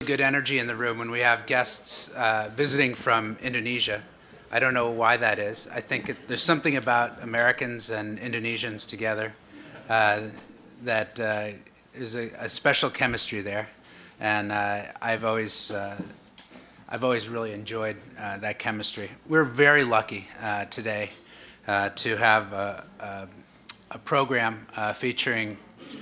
Good energy in the room when we have guests visiting from Indonesia. I don't know why that is. I think there's something about Americans and Indonesians together that is a special chemistry there, and I've always really enjoyed that chemistry. We're very lucky today to have a program featuring.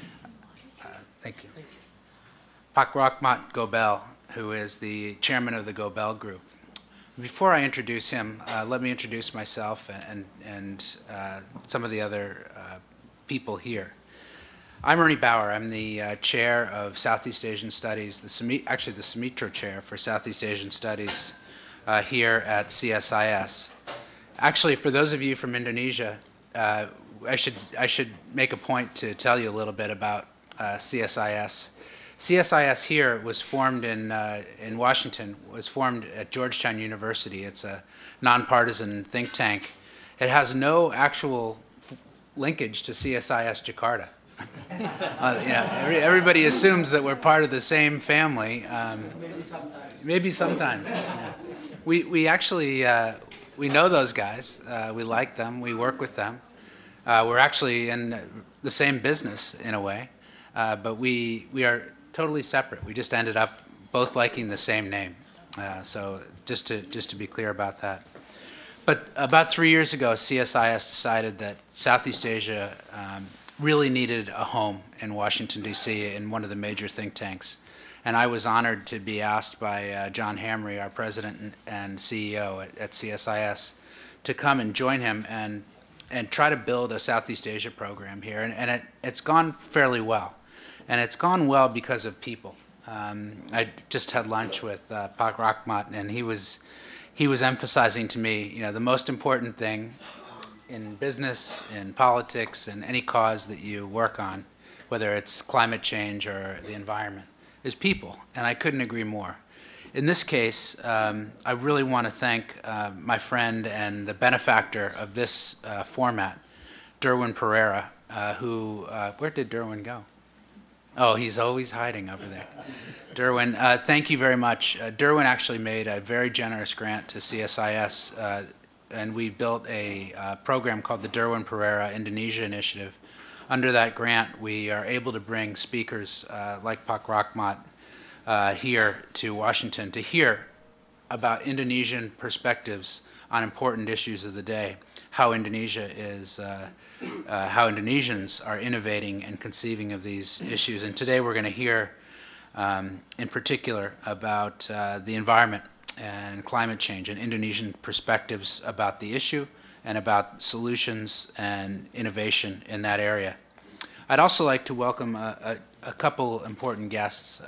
Thank you. Pak Rahmat Gobel, who is the chairman of the Gobel Group. Before I introduce him, let me introduce myself and some of the other people here. I'm Ernie Bauer. I'm the chair of Southeast Asian Studies, the Sumitro chair for Southeast Asian Studies here at CSIS. Actually, for those of you from Indonesia, I should make a point to tell you a little bit about CSIS. CSIS here was formed in Washington, was formed at Georgetown University. It's a nonpartisan think tank. It has no actual linkage to CSIS Jakarta. Everybody assumes that we're part of the same family. Maybe sometimes. Yeah. We actually we know those guys. We like them. We work with them. We're actually in the same business in a way, but we are totally separate. We just ended up both liking the same name. So just to be clear about that. But about 3 years ago, CSIS decided that Southeast Asia really needed a home in Washington, D.C., in one of the major think tanks. And I was honored to be asked by John Hamre, our president and CEO at CSIS, to come and join him and try to build a Southeast Asia program here. And it's gone fairly well. And it's gone well because of people. I just had lunch with Pak Rahmat, and he was emphasizing to me, the most important thing in business, in politics, and any cause that you work on, whether it's climate change or the environment, is people. And I couldn't agree more. In this case, I really want to thank my friend and the benefactor of this format, Derwin Pereira, who, where did Derwin go? Oh, he's always hiding over there. Derwin, thank you very much. Derwin actually made a very generous grant to CSIS, and we built a program called the Derwin Pereira Indonesia Initiative. Under that grant, we are able to bring speakers like Pak Rahmat here to Washington to hear about Indonesian perspectives on important issues of the day, how Indonesians are innovating and conceiving of these issues. And today we're going to hear in particular about the environment and climate change and Indonesian perspectives about the issue and about solutions and innovation in that area. I'd also like to welcome a couple important guests.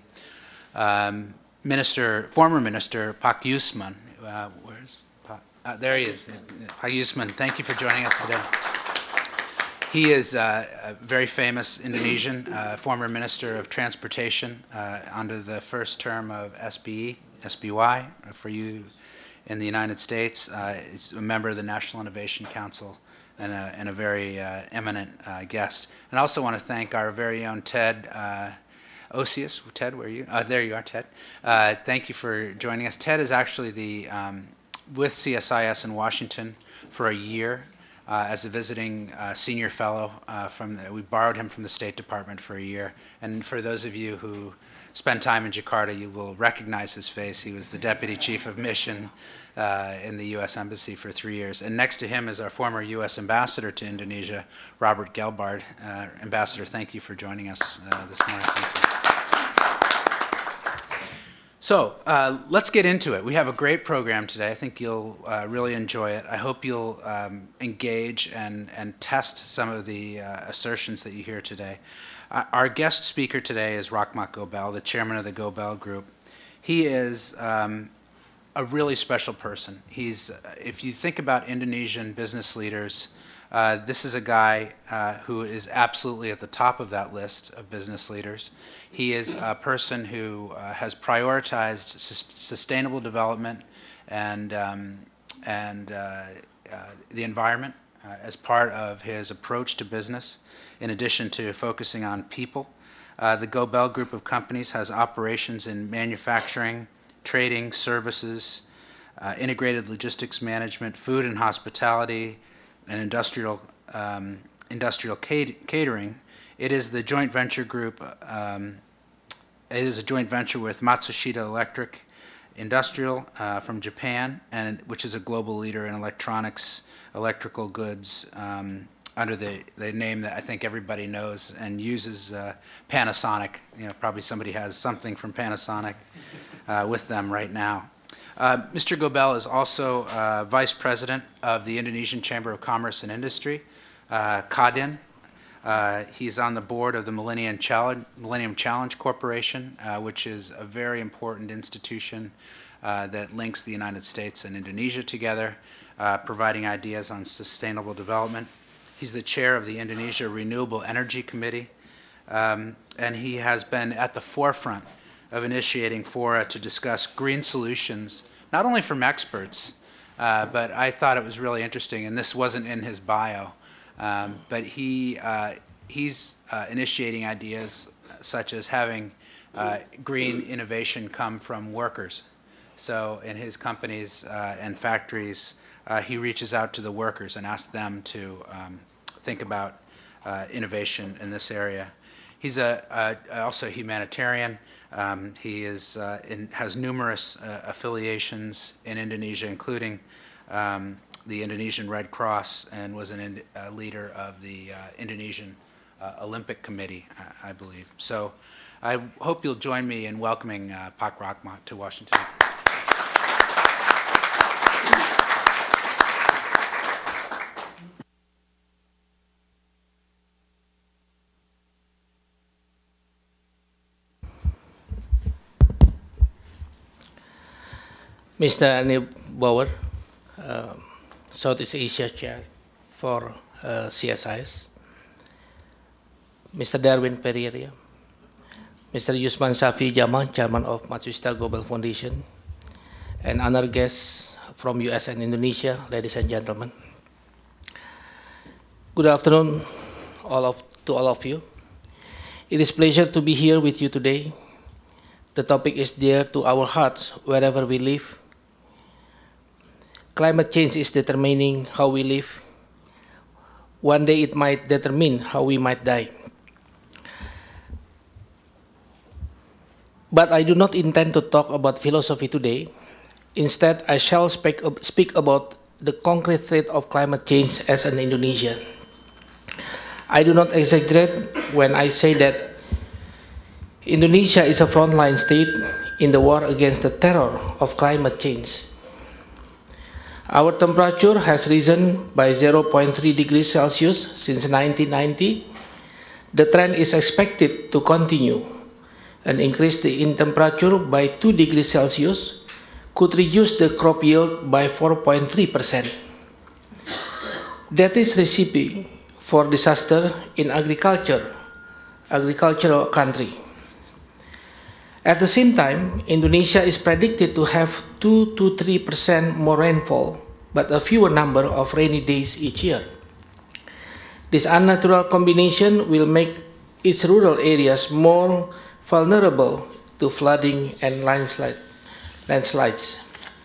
Former Minister Pak Yusman. Where's Pak? There he is. Pak Yusman, thank you for joining us today. He is a very famous Indonesian, former Minister of Transportation under the first term of SBY for you in the United States. He's a member of the National Innovation Council and a very eminent guest. And I also want to thank our very own Ted Osius. Ted, where are you? There you are, Ted. Thank you for joining us. Ted is actually with CSIS in Washington for a year as a visiting senior fellow. We borrowed him from the State Department for a year. And for those of you who spend time in Jakarta, you will recognize his face. He was the Deputy Chief of Mission in the U.S. Embassy for 3 years. And next to him is our former U.S. Ambassador to Indonesia, Robert Gelbard. Ambassador, thank you for joining us this morning. Thank you. So let's get into it. We have a great program today. I think you'll really enjoy it. I hope you'll engage and test some of the assertions that you hear today. Our guest speaker today is Rahmat Gobel, the chairman of the Gobel Group. He is a really special person. If you think about Indonesian business leaders, this is a guy who is absolutely at the top of that list of business leaders. He is a person who has prioritized sustainable development and the environment as part of his approach to business, in addition to focusing on people. The Gobel Group of companies has operations in manufacturing, trading, services, integrated logistics management, food and hospitality, and industrial catering. It is the joint venture group. It is a joint venture with Matsushita Electric Industrial from Japan, which is a global leader in electronics, electrical goods, under the name that I think everybody knows and uses, Panasonic. Probably somebody has something from Panasonic with them right now. Mr. Gobel is also Vice President of the Indonesian Chamber of Commerce and Industry, Kadin. He's on the board of the Millennium Challenge Corporation, which is a very important institution that links the United States and Indonesia together, providing ideas on sustainable development. He's the chair of the Indonesia Renewable Energy Committee, and he has been at the forefront of initiating fora to discuss green solutions, not only from experts, but I thought it was really interesting, and this wasn't in his bio, but he's initiating ideas such as having green innovation come from workers. So in his companies and factories, he reaches out to the workers and asks them to think about innovation in this area. He's also a humanitarian. He has numerous affiliations in Indonesia, including the Indonesian Red Cross, and was a leader of the Indonesian Olympic Committee, I believe. So I hope you'll join me in welcoming Pak Rahmat to Washington. Mr. Anil Bauer, Southeast Asia Chair for CSIS, Mr. Darwin Pereira, Mr. Yusman Shafi Jamal, Chairman of Matsushita Global Foundation, and other guests from US and Indonesia, ladies and gentlemen. Good afternoon to all of you. It is a pleasure to be here with you today. The topic is dear to our hearts wherever we live. Climate change is determining how we live. One day it might determine how we might die. But I do not intend to talk about philosophy today. Instead, I shall speak about the concrete threat of climate change as an Indonesian. I do not exaggerate when I say that Indonesia is a frontline state in the war against the terror of climate change. Our temperature has risen by 0.3 degrees Celsius since 1990. The trend is expected to continue. An increase in temperature by 2 degrees Celsius could reduce the crop yield by 4.3%. That is recipe for disaster in agricultural country. At the same time, Indonesia is predicted to have 2 to 3% more rainfall, but a fewer number of rainy days each year. This unnatural combination will make its rural areas more vulnerable to flooding and landslides.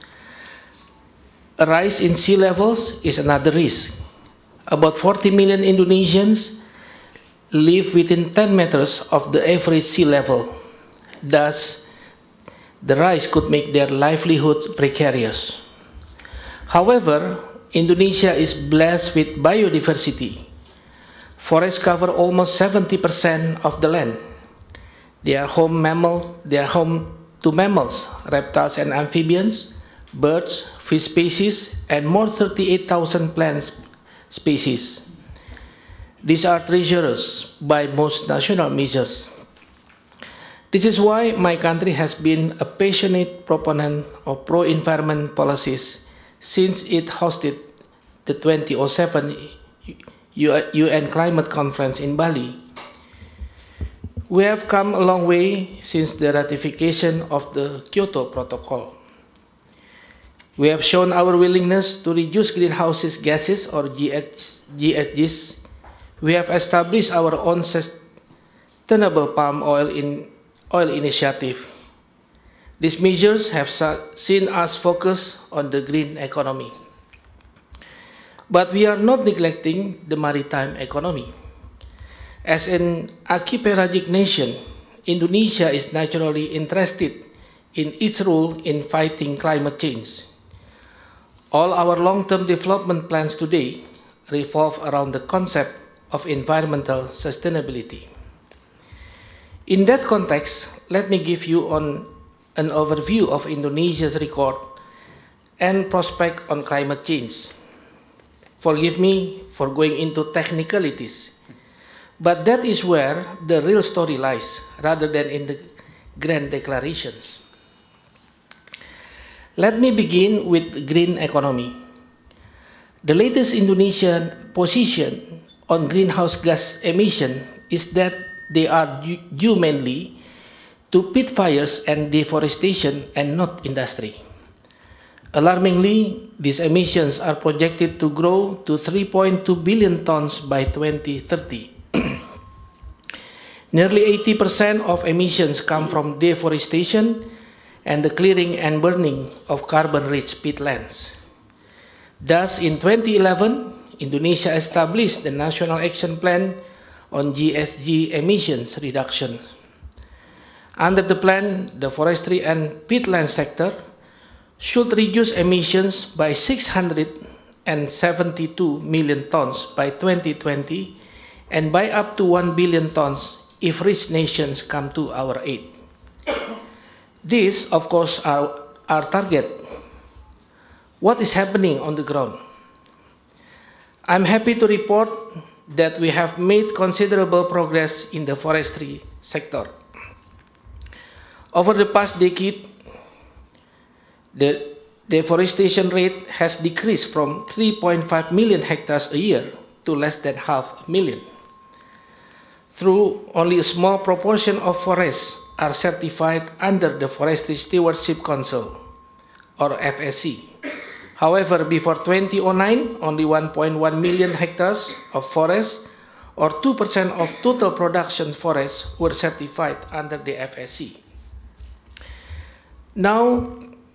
A rise in sea levels is another risk. About 40 million Indonesians live within 10 meters of the average sea level. Thus, the rise could make their livelihood precarious. However, Indonesia is blessed with biodiversity. Forests cover almost 70% of the land. They are home to mammals, reptiles and amphibians, birds, fish species, and more 38,000 plant species. These are treasures by most national measures. This is why my country has been a passionate proponent of pro-environment policies since it hosted the 2007 UN Climate Conference in Bali. We have come a long way since the ratification of the Kyoto Protocol. We have shown our willingness to reduce greenhouse gases or GHGs. We have established our own Sustainable Palm Oil Initiative. These measures have seen us focus on the green economy. But we are not neglecting the maritime economy. As an archipelagic nation, Indonesia is naturally interested in its role in fighting climate change. All our long-term development plans today revolve around the concept of environmental sustainability. In that context, let me give you an overview of Indonesia's record and prospect on climate change. Forgive me for going into technicalities, but that is where the real story lies, rather than in the grand declarations. Let me begin with green economy. The latest Indonesian position on greenhouse gas emission is that they are due mainly to peat fires and deforestation and not industry. Alarmingly, these emissions are projected to grow to 3.2 billion tons by 2030. Nearly 80% of emissions come from deforestation and the clearing and burning of carbon-rich peatlands. Thus, in 2011, Indonesia established the National Action Plan on GHG emissions reduction. Under the plan, the forestry and peatland sector should reduce emissions by 672 million tons by 2020 and by up to 1 billion tons if rich nations come to our aid. This, of course, are our target. What is happening on the ground? I'm happy to report that we have made considerable progress in the forestry sector. Over the past decade, the deforestation rate has decreased from 3.5 million hectares a year to less than 500,000. Through only a small proportion of forests are certified under the Forestry Stewardship Council, or FSC. However, before 2009, only 1.1 million hectares of forest, or 2% of total production forests, were certified under the FSC. Now,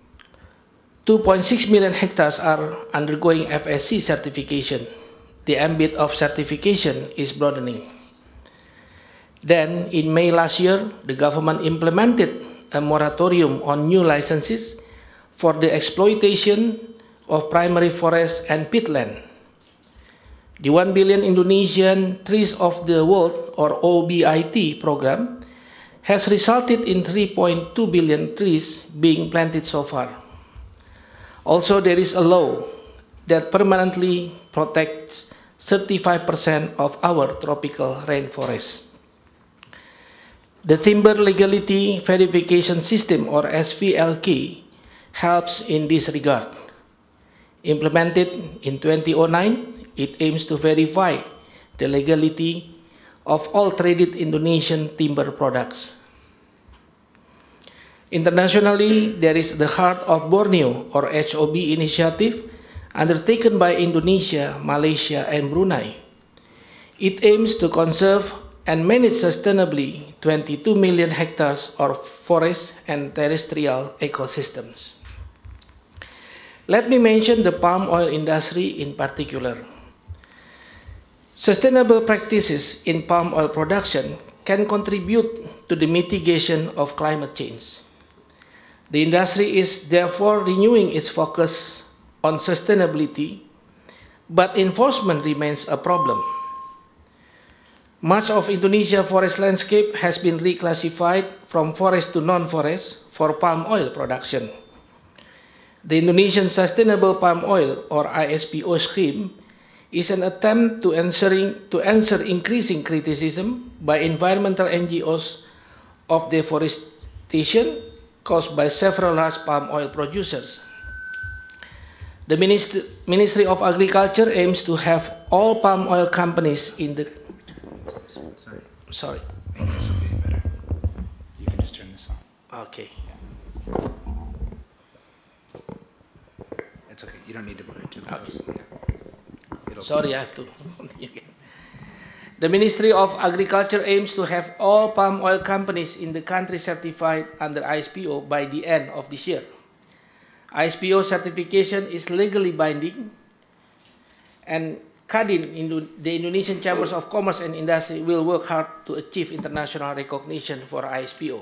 2.6 million hectares are undergoing FSC certification. The ambit of certification is broadening. Then, in May last year, the government implemented a moratorium on new licenses for the exploitation of primary forest and peatland. The 1 billion Indonesian Trees of the World, or OBIT program, has resulted in 3.2 billion trees being planted so far. Also, there is a law that permanently protects 35% of our tropical rainforests. The Timber Legality Verification System, or SVLK, helps in this regard. Implemented in 2009, it aims to verify the legality of all traded Indonesian timber products. Internationally, there is the Heart of Borneo, or HOB initiative, undertaken by Indonesia, Malaysia, and Brunei. It aims to conserve and manage sustainably 22 million hectares of forest and terrestrial ecosystems. Let me mention the palm oil industry in particular. Sustainable practices in palm oil production can contribute to the mitigation of climate change. The industry is therefore renewing its focus on sustainability, but enforcement remains a problem. Much of Indonesia's forest landscape has been reclassified from forest to non-forest for palm oil production. The Indonesian Sustainable Palm Oil, or ISPO scheme, is an attempt to answer increasing criticism by environmental NGOs of deforestation caused by several large palm oil producers. The Ministry of Agriculture aims to have all palm oil companies in the... Sorry. Maybe this will be better. You can just turn this on. Okay. It's okay. You don't need to move it too close. Okay. Yeah. Sorry, I have to. The Ministry of Agriculture aims to have all palm oil companies in the country certified under ISPO by the end of this year. ISPO certification is legally binding, and Kadin, the Indonesian Chambers of Commerce and Industry, will work hard to achieve international recognition for ISPO.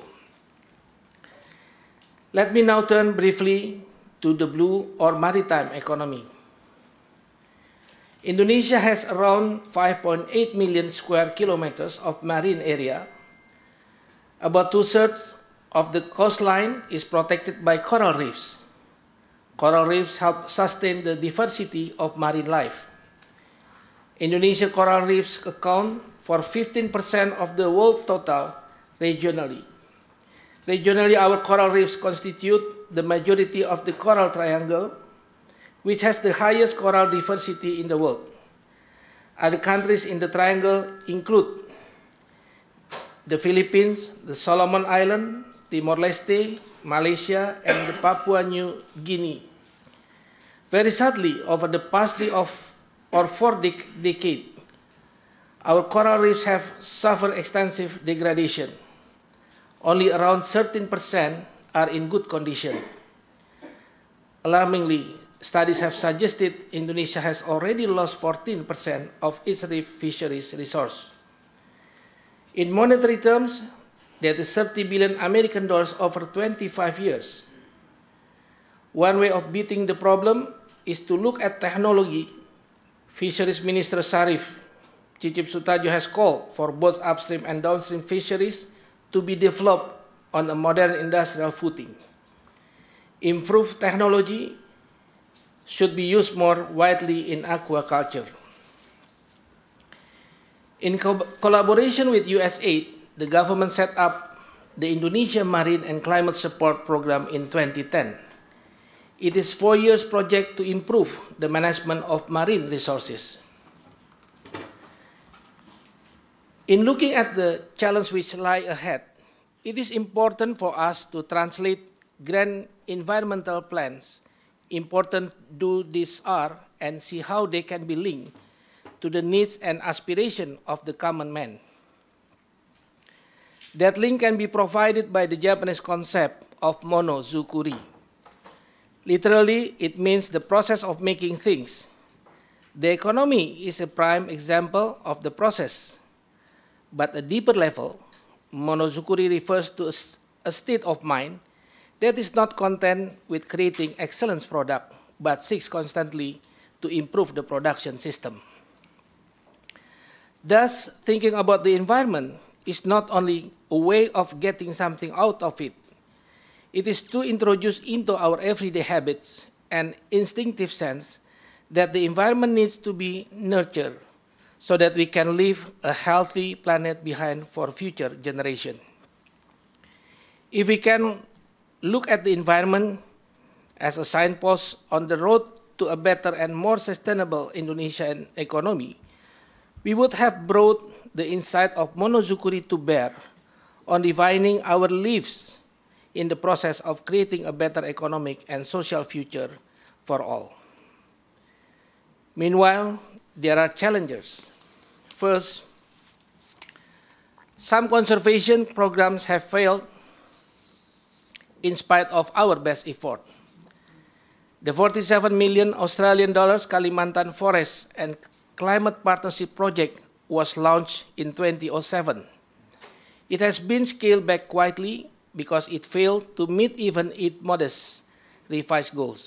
Let me now turn briefly to the blue or maritime economy. Indonesia has around 5.8 million square kilometers of marine area. About 2/3 of the coastline is protected by coral reefs. Coral reefs help sustain the diversity of marine life. Indonesia coral reefs account for 15% of the world total regionally. Regionally, our coral reefs constitute the majority of the Coral Triangle, which has the highest coral diversity in the world. Other countries in the triangle include the Philippines, the Solomon Islands, Timor-Leste, Malaysia, and the Papua New Guinea. Very sadly, over the past 4 decades, our coral reefs have suffered extensive degradation. Only around 13% are in good condition. Alarmingly, studies have suggested Indonesia has already lost 14% of its reef fisheries resource. In monetary terms, that is $30 billion American dollars over 25 years. One way of beating the problem is to look at technology. Fisheries Minister Sarif Cicip Sutajo has called for both upstream and downstream fisheries to be developed on a modern industrial footing. Improved technology should be used more widely in aquaculture. In collaboration with USAID, the government set up the Indonesia Marine and Climate Support Program in 2010. It is a 4-year project to improve the management of marine resources. In looking at the challenge which lie ahead, it is important for us to translate grand environmental plans. Important do these are and see how they can be linked to the needs and aspirations of the common man. That link can be provided by the Japanese concept of monozukuri. Literally, it means the process of making things. The economy is a prime example of the process. But at a deeper level, monozukuri refers to a state of mind that is not content with creating excellent product, but seeks constantly to improve the production system. Thus, thinking about the environment is not only a way of getting something out of it, it is to introduce into our everyday habits an instinctive sense that the environment needs to be nurtured so that we can leave a healthy planet behind for future generations. If we can look at the environment as a signpost on the road to a better and more sustainable Indonesian economy, we would have brought the insight of monozukuri to bear on defining our lives in the process of creating a better economic and social future for all. Meanwhile, there are challenges. First, some conservation programs have failed in spite of our best effort. The 47 million Australian dollars Kalimantan Forest and Climate Partnership Project was launched in 2007. It has been scaled back quietly because it failed to meet even its modest revised goals.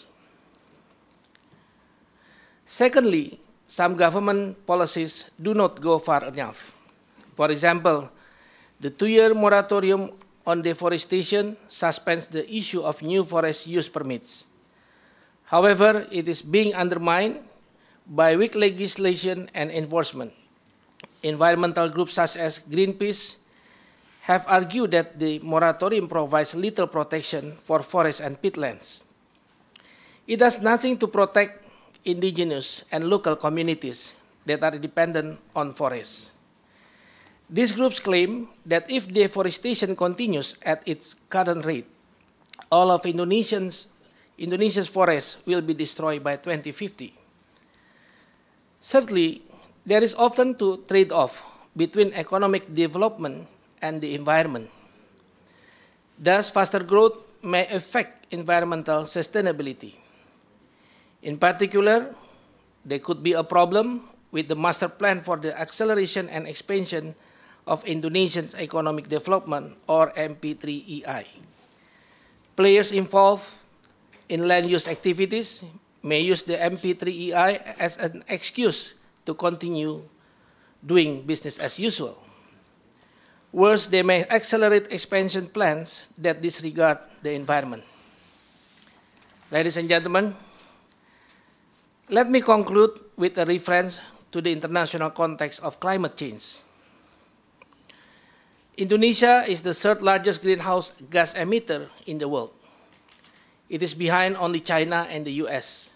Secondly, some government policies do not go far enough. For example, the 2-year moratorium on deforestation suspends the issue of new forest use permits. However, it is being undermined by weak legislation and enforcement. Environmental groups such as Greenpeace have argued that the moratorium provides little protection for forests and peatlands. It does nothing to protect indigenous and local communities that are dependent on forests. These groups claim that if deforestation continues at its current rate, all of Indonesia's forests will be destroyed by 2050. Thirdly, there is often to trade-off between economic development and the environment. Thus, faster growth may affect environmental sustainability. In particular, there could be a problem with the Master Plan for the Acceleration and Expansion of Indonesia's Economic Development, or MP3EI. Players involved in land use activities may use the MP3EI as an excuse to continue doing business as usual. Worse, they may accelerate expansion plans that disregard the environment. Ladies and gentlemen, let me conclude with a reference to the international context of climate change. Indonesia is the third largest greenhouse gas emitter in the world. It is behind only China and the US.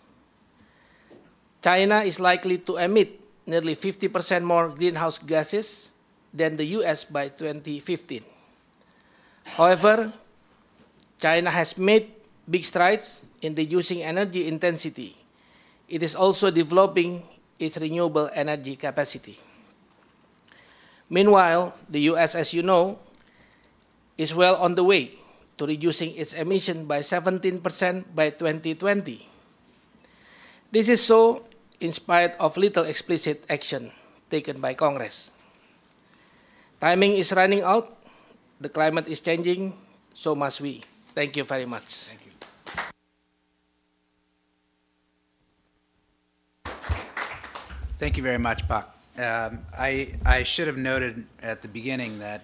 China is likely to emit nearly 50% more greenhouse gases than the US by 2015. However, China has made big strides in reducing energy intensity. It is also developing its renewable energy capacity. Meanwhile, the US, as you know, is well on the way to reducing its emission by 17% by 2020. This is so in spite of little explicit action taken by Congress. Timing is running out, the climate is changing, so must we. Thank you very much. Thank you. Thank you very much, Pak. I should have noted at the beginning that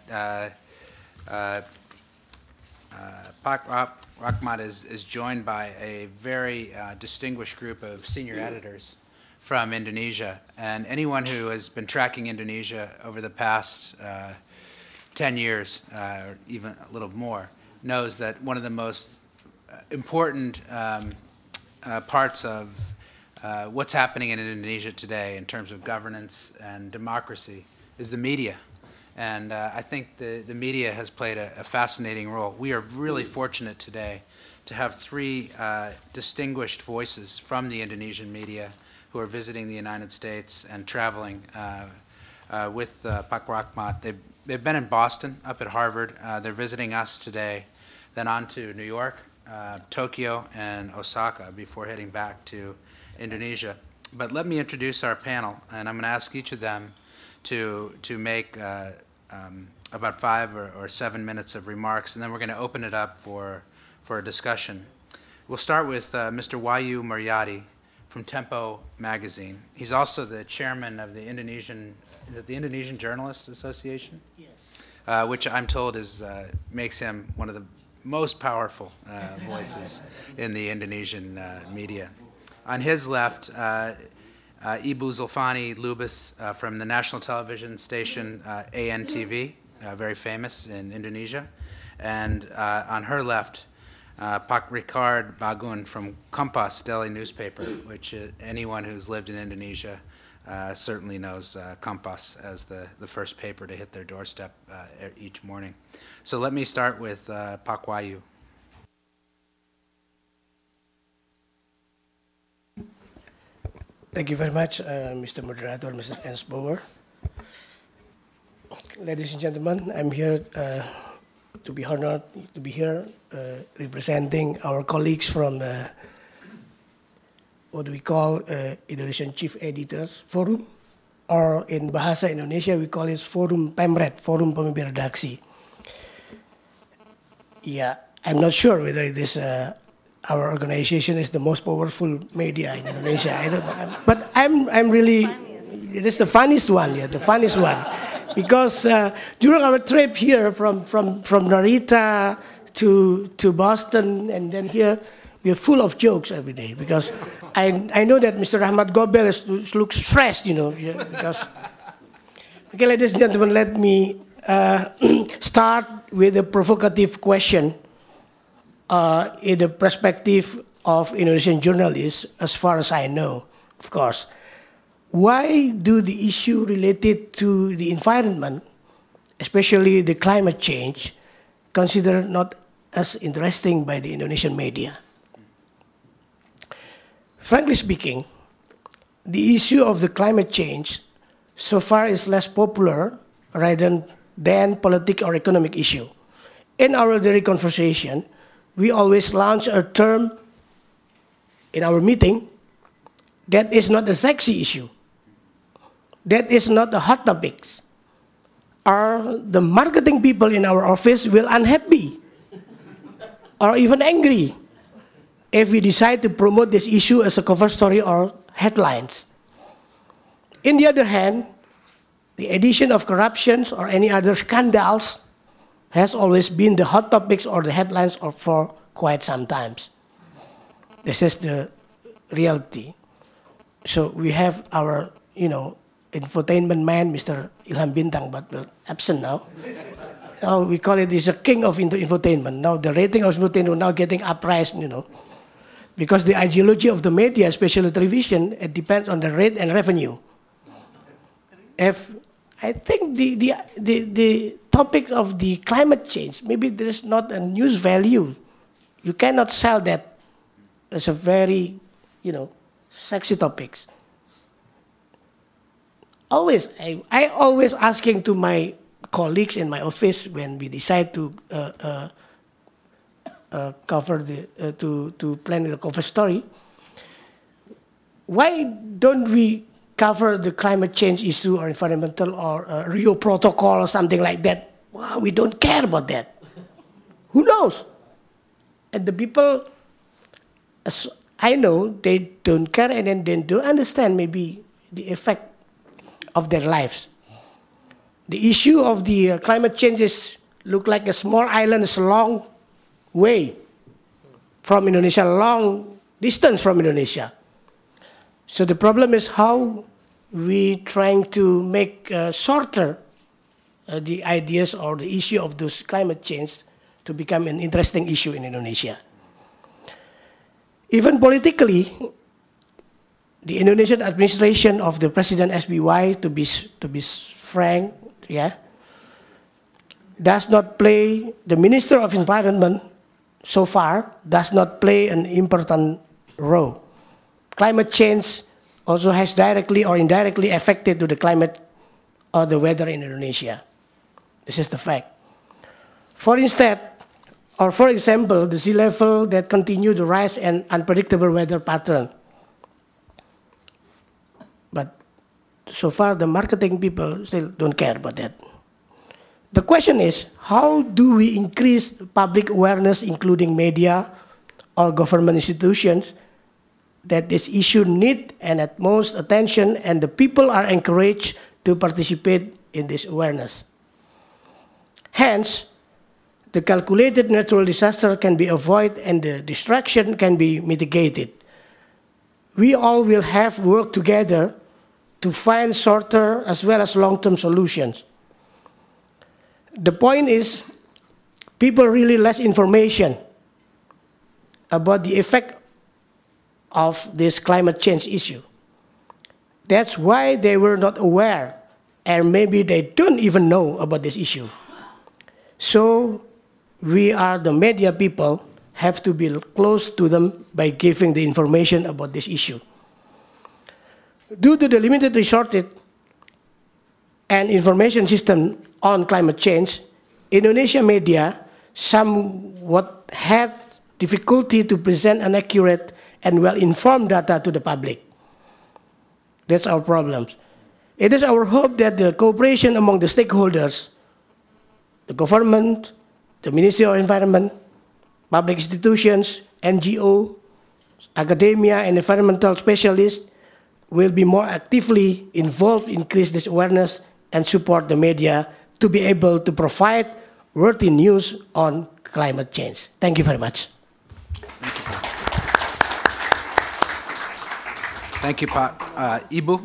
Pak Rahmat is joined by a very distinguished group of senior editors from Indonesia, and anyone who has been tracking Indonesia over the past 10 years, or even a little more, knows that one of the most important parts of what's happening in Indonesia today in terms of governance and democracy is the media. And I think the media has played a fascinating role. We are really fortunate today to have three distinguished voices from the Indonesian media who are visiting the United States and traveling with Pak Rahmat. They've been in Boston, up at Harvard. They're visiting us today, then on to New York, Tokyo, and Osaka before heading back to Indonesia. But let me introduce our panel, and I'm going to ask each of them to make about 5 or 7 minutes of remarks, and then we're going to open it up for a discussion. We'll start with Mr. Wahyu Muryadi from Tempo magazine. He's also the chairman of the Indonesian Journalists Association? Yes. Which I'm told makes him one of the most powerful voices in the Indonesian media. On his left, Ibu Zulfani Lubis from the national television station ANTV, very famous in Indonesia. And on her left, Pak Ricard Bagun from Kompas daily newspaper, which anyone who's lived in Indonesia certainly knows Kompas as the first paper to hit their doorstep each morning. So let me start with Pak Wahyu. Thank you very much, Mr. Moderator, Mr. Ensboer. Ladies and gentlemen, I'm here to be honored to be here representing our colleagues from what we call Indonesian Chief Editors Forum, or in Bahasa Indonesia we call it Forum Pemret, Forum Pemimpin Redaksi. Yeah, I'm not sure whether this our organization is the most powerful media in Indonesia. I don't know, but I'm really, it is the funniest one, yeah, the funniest one. Because during our trip here from Narita to Boston and then here, we are full of jokes every day. Because I know that Mr. Rahmat Gobel looks stressed, you know. Yeah, because okay, ladies and gentlemen, let me start with a provocative question in the perspective of Indonesian journalists, as far as I know, of course. Why do the issue related to the environment, especially the climate change, considered not as interesting by the Indonesian media? Frankly speaking, the issue of the climate change so far is less popular rather than political or economic issue. In our daily conversation, we always launch a term in our meeting that is not a sexy issue, that is not a hot topic, or the marketing people in our office will unhappy or even angry if we decide to promote this issue as a cover story or headlines. In the other hand, the addition of corruptions or any other scandals has always been the hot topics or the headlines for quite some times. This is the reality. So we have our, infotainment man, Mr. Ilham Bintang, but absent now. Now we call it he's a king of infotainment. Now the rating of infotainment now getting upraised, because the ideology of the media, especially television, it depends on the rate and revenue. If I think the topic of the climate change, maybe there is not a news value. You cannot sell that as a very, sexy topics. Always, I always asking to my colleagues in my office when we decide to cover to plan the cover story. Why don't we cover the climate change issue or environmental or Rio Protocol or something like that? Wow, we don't care about that. Who knows? And the people, as I know, they don't care and then they don't understand maybe the effect of their lives. The issue of the climate changes look like a small island is a long way from Indonesia, long distance from Indonesia. So the problem is how we trying to make shorter the ideas or the issue of those climate change to become an interesting issue in Indonesia. Even politically, the Indonesian administration of the President SBY, to be frank, does not play, the Minister of Environment so far does not play an important role. Climate change also has directly or indirectly affected to the climate or the weather in Indonesia. This is the fact. For example, the sea level that continue to rise and unpredictable weather pattern. But so far, the marketing people still don't care about that. The question is, how do we increase public awareness, including media or government institutions, that this issue need and at most attention, and the people are encouraged to participate in this awareness. Hence, the calculated natural disaster can be avoided and the destruction can be mitigated. We all will have work together to find shorter as well as long-term solutions. The point is, people really less information about the effect of this climate change issue. That's why they were not aware, and maybe they don't even know about this issue. So we are the media people have to be close to them by giving the information about this issue. Due to the limited resources and information system on climate change, Indonesia media somewhat had difficulty to present an accurate and well-informed data to the public. That's our problem. It is our hope that the cooperation among the stakeholders, the government, the Ministry of Environment, public institutions, NGO, academia, and environmental specialists will be more actively involved, increase this awareness, and support the media to be able to provide worthy news on climate change. Thank you very much. Thank you, Pak. Ibu.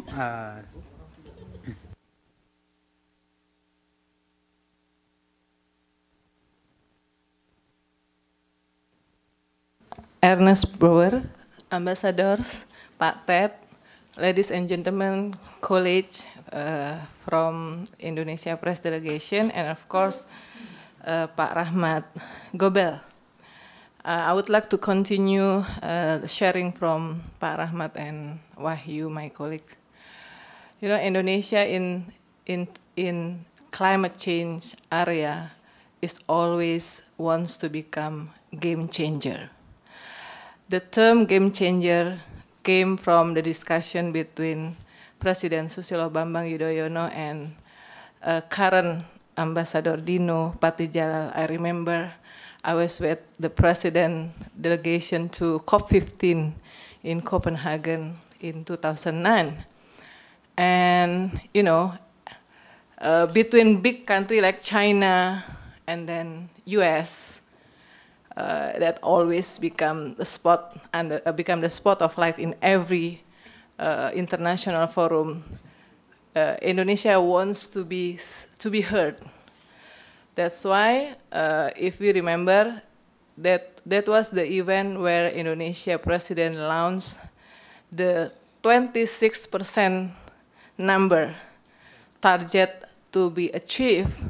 Ernest Brewer, ambassadors, Pak Ted, ladies and gentlemen, colleagues from Indonesia Press Delegation, and of course, Pak Rahmat Gobel. I would like to continue sharing from Pak Rahmat and Wahyu, my colleagues. You know, Indonesia in climate change area is always wants to become game changer. The term game changer came from the discussion between President Susilo Bambang Yudhoyono and current Ambassador Dino Patijalal. I remember I was with the president delegation to COP15 in Copenhagen in 2009. And, you know, between big country like China and then US, that always become the spot and become the spot of light in every international forum. Indonesia wants to be heard. That's why, if we remember, that was the event where Indonesia president launched the 26% number target to be achieved,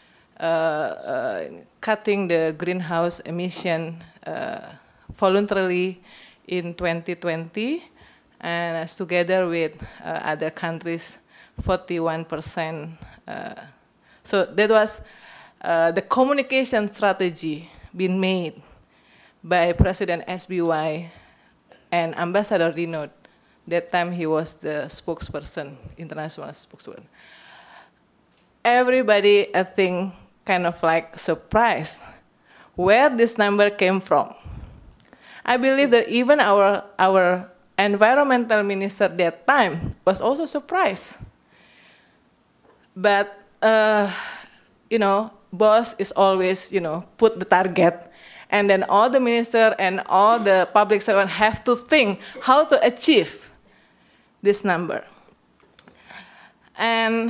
cutting the greenhouse emission voluntarily in 2020, and as together with other countries, 41%. So that was the communication strategy being made by President SBY and Ambassador Dino. That time he was the spokesperson, international spokesperson. Everybody, I think, kind of like surprised where this number came from. I believe that even our environmental minister that time was also surprised. But, you know, boss is always, you know, put the target, and then all the minister and all the public servant have to think how to achieve this number. And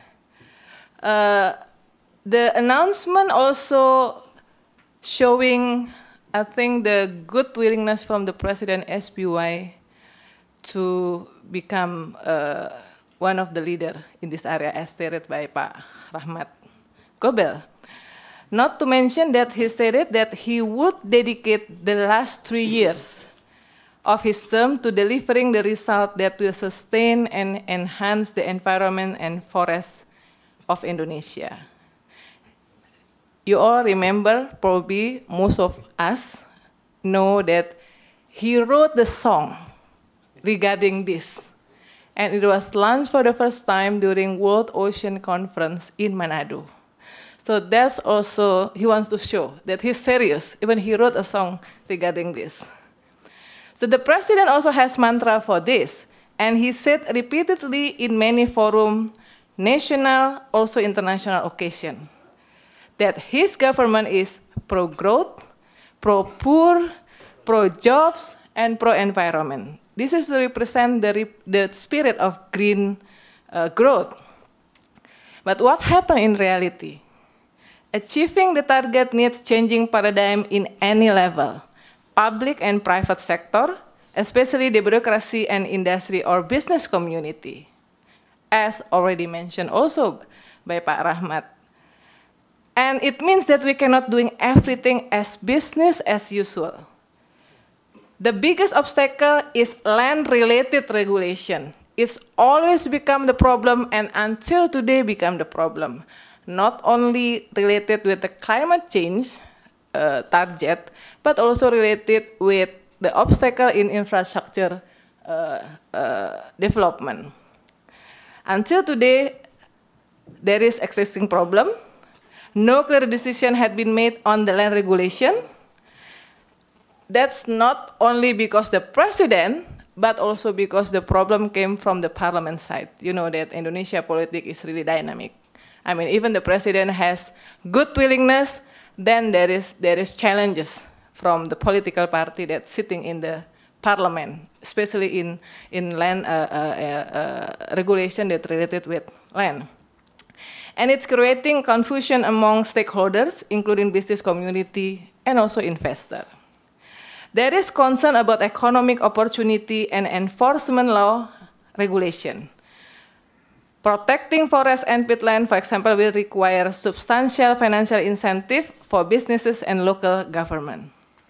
the announcement also showing, I think, the good willingness from the President SBY to become one of the leaders in this area, as stated by Pak Rahmat Gobel. Not to mention that he stated that he would dedicate the last 3 years of his term to delivering the result that will sustain and enhance the environment and forests of Indonesia. You all remember, probably most of us know that he wrote the song regarding this. And it was launched for the first time during World Ocean Conference in Manado. So that's also, he wants to show that he's serious. Even he wrote a song regarding this. So the president also has mantra for this. And he said repeatedly in many forums, national, also international occasion, that his government is pro-growth, pro-poor, pro-jobs, and pro-environment. This is to represent the spirit of green growth. But what happened in reality? Achieving the target needs changing paradigm in any level, public and private sector, especially the bureaucracy and industry or business community, as already mentioned also by Pak Rahmat. And it means that we cannot doing everything as business as usual. The biggest obstacle is land-related regulation. It's always become the problem, and until today become the problem. Not only related with the climate change target, but also related with the obstacle in infrastructure development. Until today, there is existing problem. No clear decision had been made on the land regulation. That's not only because the president, but also because the problem came from the parliament side. You know that Indonesia politics is really dynamic. I mean, even the president has good willingness, then there is challenges from the political party that's sitting in the parliament, especially in land regulation that related with land. And it's creating confusion among stakeholders, including business community and also investors. There is concern about economic opportunity and enforcement law regulation. Protecting forest and peatland, for example, will require substantial financial incentive for businesses and local government.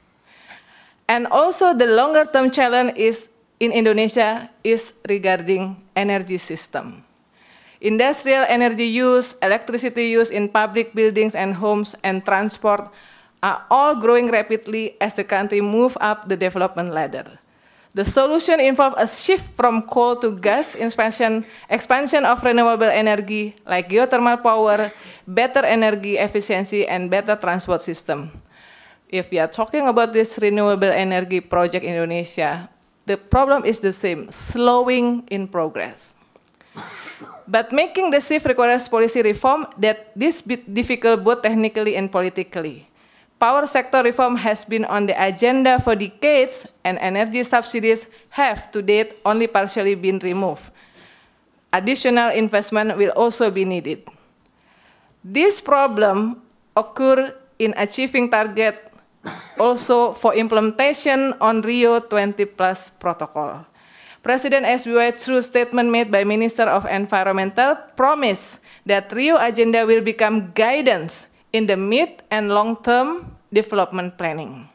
And also the longer-term challenge is in Indonesia is regarding energy system. Industrial energy use, electricity use in public buildings and homes, and transport are all growing rapidly as the country moves up the development ladder. The solution involves a shift from coal to gas, expansion of renewable energy like geothermal power, better energy efficiency, and better transport system. If we are talking about this renewable energy project in Indonesia, the problem is the same, slowing in progress. But making the shift requires policy reform that is difficult both technically and politically. Power sector reform has been on the agenda for decades, and energy subsidies have to date only partially been removed. Additional investment will also be needed. This problem occurs in achieving target also for implementation on Rio 20+ protocol. President SBY, through statement made by Minister of Environmental, promised that Rio agenda will become guidance in the mid and long-term development planning.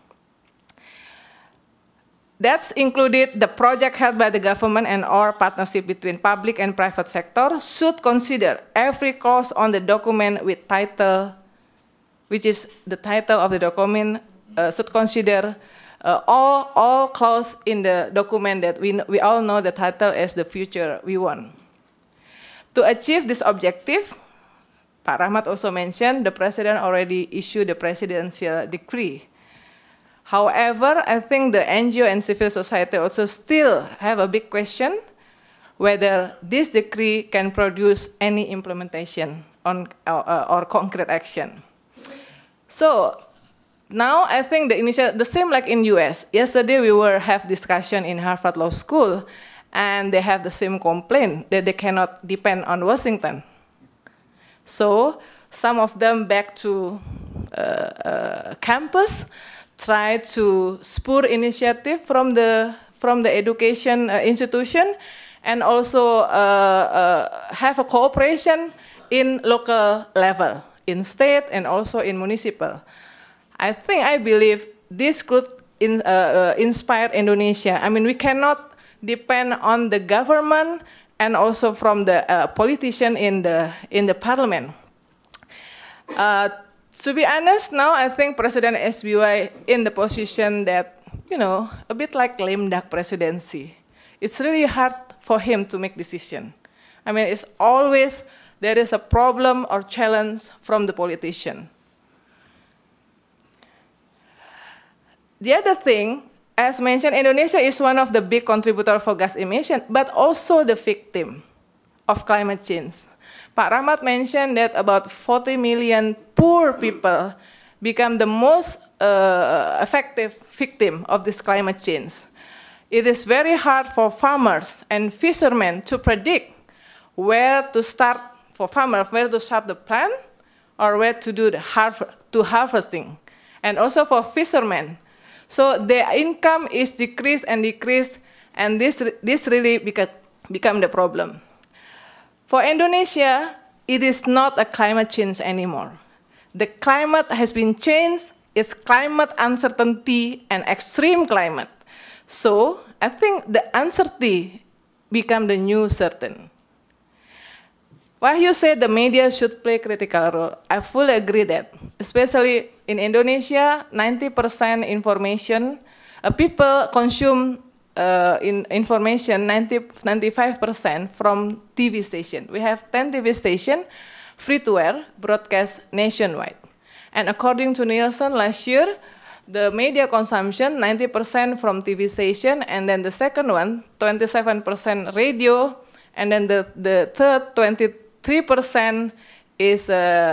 That's included the project held by the government and or partnership between public and private sector should consider every clause on the document with title, which is the title of the document, should consider all clause in the document that we all know the title as the future we want. To achieve this objective, Pak Rahmat also mentioned the President already issued the presidential decree. However, I think the NGO and civil society also still have a big question whether this decree can produce any implementation on or concrete action. So now I think the same like in US. Yesterday we have discussion in Harvard Law School, and they have the same complaint that they cannot depend on Washington. So some of them back to campus, try to spur initiative from the education institution, and also have a cooperation in local level, in state and also in municipal. I believe this could inspire Indonesia. I mean, we cannot depend on the government and also from the politician in the parliament. To be honest, now I think President SBY in the position that, a bit like lame duck presidency. It's really hard for him to make decision. I mean, it's always there is a problem or challenge from the politician. The other thing, as mentioned, Indonesia is one of the big contributors for gas emission, but also the victim of climate change. Pak Rahmat mentioned that about 40 million poor people become the most effective victim of this climate change. It is very hard for farmers and fishermen to predict where to start for farmers, where to start the plant, or where to do the harvesting, and also for fishermen. So their income is decreased, and this really become the problem. For Indonesia, it is not a climate change anymore. The climate has been changed. It's climate uncertainty and extreme climate. So I think the uncertainty become the new certain. Wahyu said the media should play a critical role. I fully agree that, especially in Indonesia, 90% information, people consume information 95% from TV station. We have 10 TV stations, free-to-air, broadcast nationwide. And according to Nielsen last year, the media consumption, 90% from TV station, and then the second one, 27% radio, and then the third, 23% is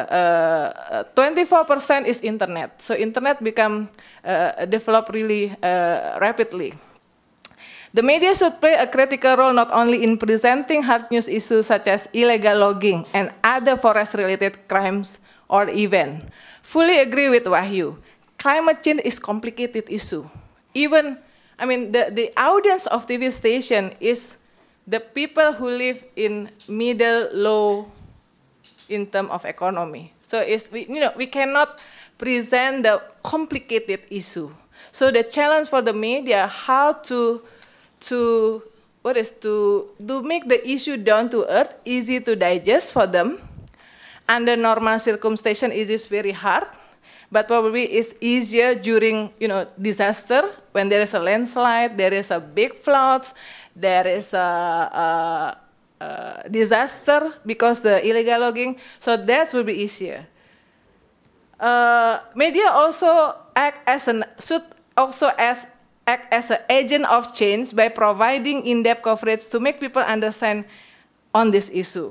24% is internet. So internet become developed really rapidly. The media should play a critical role not only in presenting hard news issues such as illegal logging and other forest-related crimes or events. Fully agree with Wahyu. Climate change is a complicated issue. Even, I mean, the audience of TV station is the people who live in middle, low, in terms of economy. So we cannot present the complicated issue. So the challenge for the media, how to to make the issue down to earth, easy to digest for them. Under normal circumstances, it is very hard, but probably it's easier during disaster, when there is a landslide, there is a big floods, there is a disaster because the illegal logging. So that will be easier. Media also should also act as an agent of change by providing in-depth coverage to make people understand on this issue.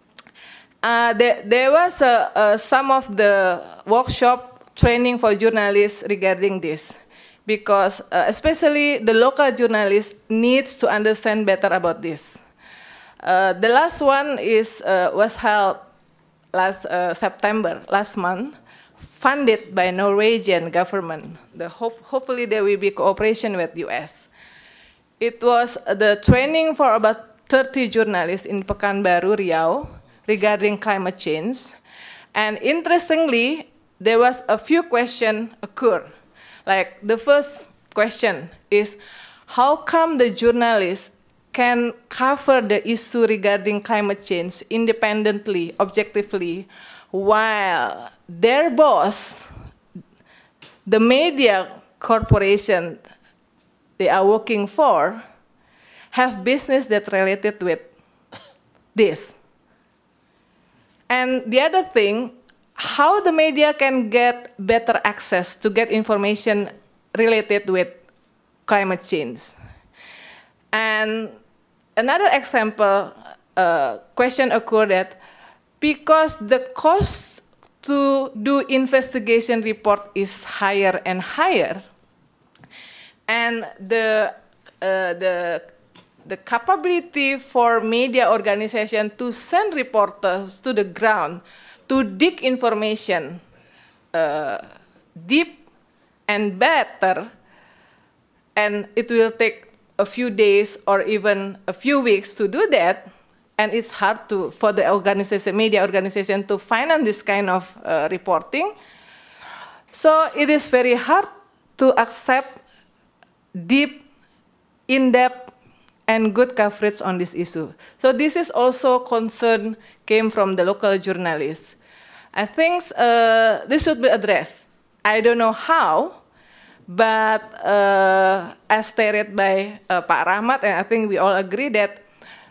There was some of the workshop training for journalists regarding this, because especially the local journalists needs to understand better about this. The last one was held last September, last month, funded by Norwegian government. Hopefully there will be cooperation with US. It was the training for about 30 journalists in Pekanbaru, Riau, regarding climate change. And interestingly, there was a few questions occur. Like the first question is, how come the journalists can cover the issue regarding climate change independently, objectively, while their boss, the media corporation they are working for, have business that related with this? And the other thing, how the media can get better access to get information related with climate change. And another example, question occurred that because the cost to do investigation report is higher and higher, and the capability for media organization to send reporters to the ground to dig information deep and better, and it will take a few days or even a few weeks to do that, and it's hard for the media organization to finance this kind of reporting. So it is very hard to accept deep, in-depth, and good coverage on this issue. So this is also concern came from the local journalists. I think this should be addressed. I don't know how, but as stated by Pak Rahmat, and I think we all agree that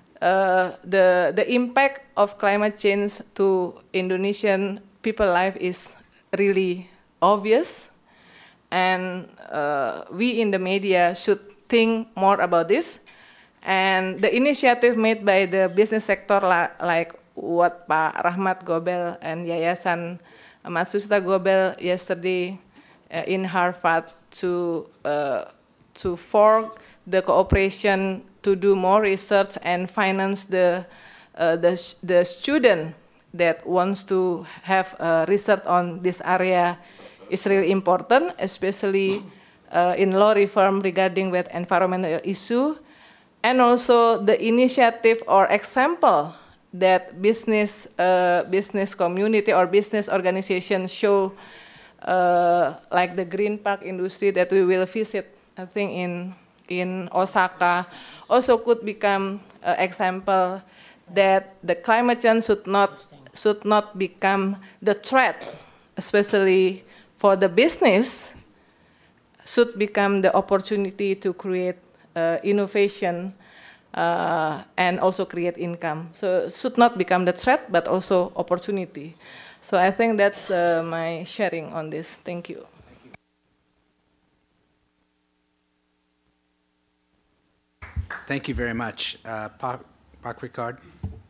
the impact of climate change to Indonesian people's life is really obvious, and we in the media should think more about this. And the initiative made by the business sector, like what Pak Rahmat Gobel and Yayasan Matsushita Gobel yesterday in Harvard to fork the cooperation to do more research and finance the student that wants to have research on this area is really important, especially in law reform regarding with environmental issue, and also the initiative or example that business community or business organizations show, like the Green Park industry that we will visit, I think in Osaka, also could become an example that the climate change should not become the threat, especially for the business, should become the opportunity to create innovation and also create income. So it should not become the threat, but also opportunity. So I think that's my sharing on this. Thank you. Thank you very much. Pak Ricard.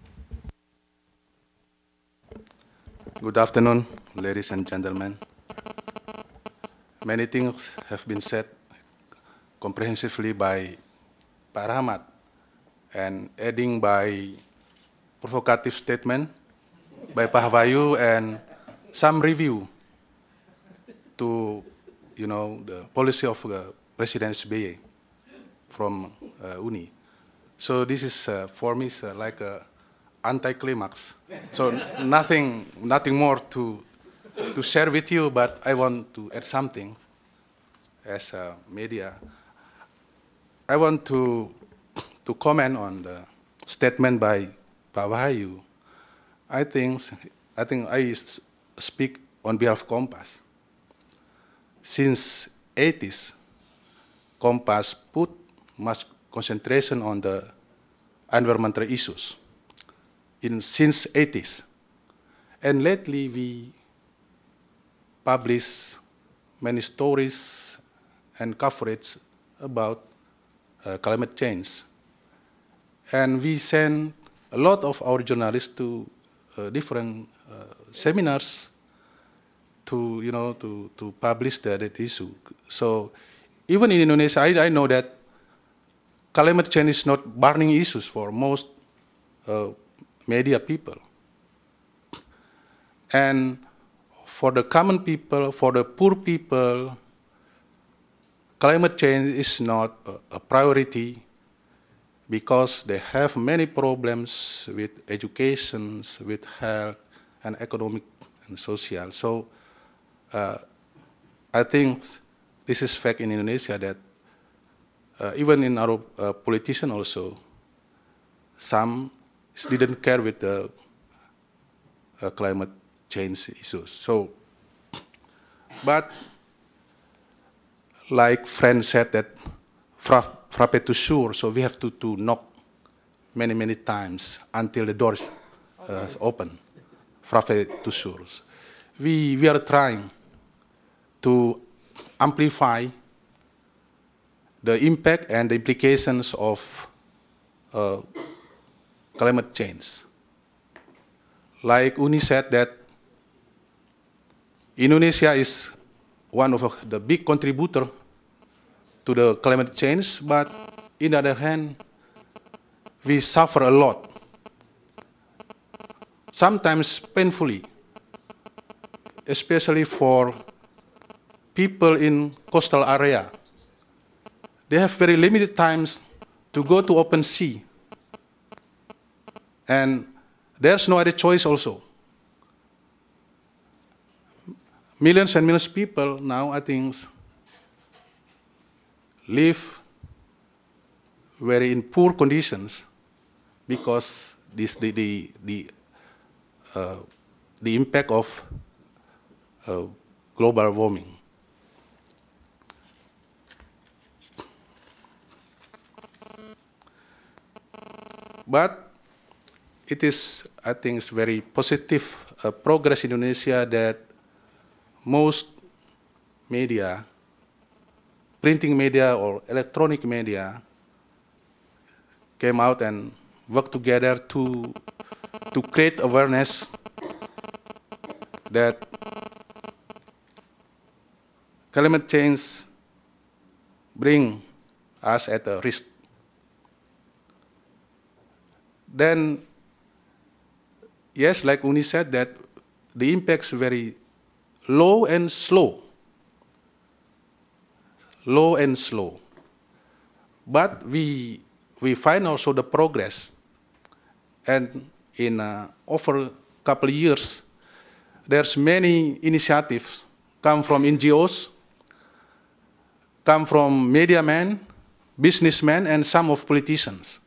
Good afternoon, ladies and gentlemen. Many things have been said comprehensively by Pak Rahmat, and adding by provocative statement by Pak Wahyu and some review to, the policy of President SBY from UNI. So this is for me like a anticlimax. So nothing more to share with you, but I want to add something as a media. I want to to comment on the statement by Pak Wahyu, I think I speak on behalf of Kompas. Since 80s, Kompas put much concentration on the environmental issues since 80s. And lately we publish many stories and coverage about climate change. And we send a lot of our journalists to different seminars to publish that issue. So even in Indonesia, I know that climate change is not burning issues for most media people. And for the common people, for the poor people, climate change is not a priority because they have many problems with education, with health, and economic and social. So I think this is fact in Indonesia that even in our politicians also, some didn't care with the climate change issues. So, but like friend said that frappe toujours, so we have to knock many times until the doors open. Frappe toujours. We are trying to amplify the impact and the implications of climate change. Like Uni said that Indonesia is one of the big contributor to the climate change, but on the other hand, we suffer a lot, sometimes painfully, especially for people in coastal area. They have very limited times to go to open sea. And there's no other choice also. Millions and millions of people now, I think, live very in poor conditions because the impact of global warming. But it is, I think, very positive progress in Indonesia that most media, printing media or electronic media, came out and worked together to create awareness that climate change bring us at a risk. Then, yes, like Uni said, that the impact's very low and slow. Low and slow. But we find also the progress. And in over a couple of years, there's many initiatives come from NGOs, come from media men, businessmen, and some of politicians.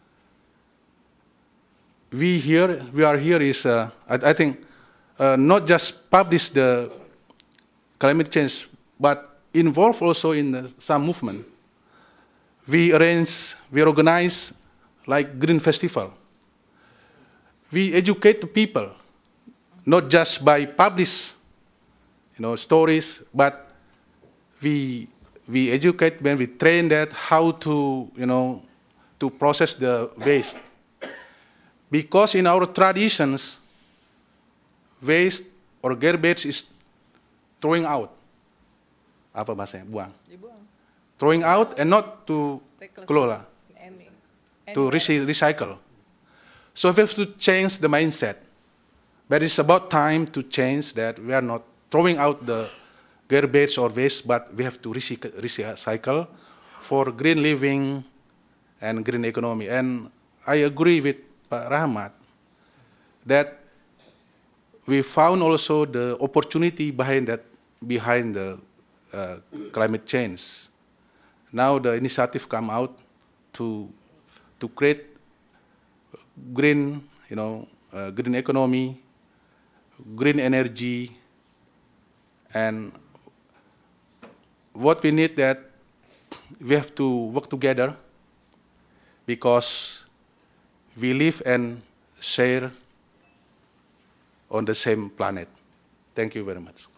We are here is, I think, not just publish the climate change, but involved also in some movement. We organize like Green Festival. We educate the people, not just by publish, stories, but we educate when we train that how to, to process the waste. Because in our traditions, waste or garbage is throwing out. Apa bahasanya? Buang. Dibuang. Throwing out and not to kelola, to Anywhere. recycle. So we have to change the mindset. But it's about time to change that we are not throwing out the garbage or waste, but we have to recycle for green living and green economy. And I agree with Pak Rahmat that we found also the opportunity behind the climate change. Now the initiative come out to to create green, green economy, green energy, and what we need that we have to work together because we live and share on the same planet. Thank you very much.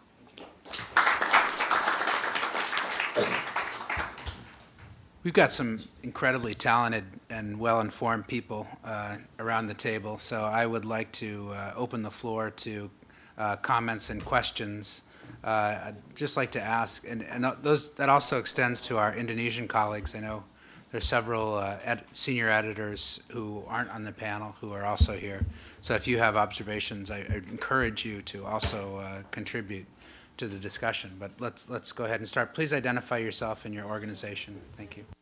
We've got some incredibly talented and well-informed people around the table, so I would like to open the floor to comments and questions. I'd just like to ask, and that also extends to our Indonesian colleagues. I know there's several senior editors who aren't on the panel who are also here. So if you have observations, I encourage you to also contribute to the discussion. But let's go ahead and start. Please identify yourself and your organization. Thank you.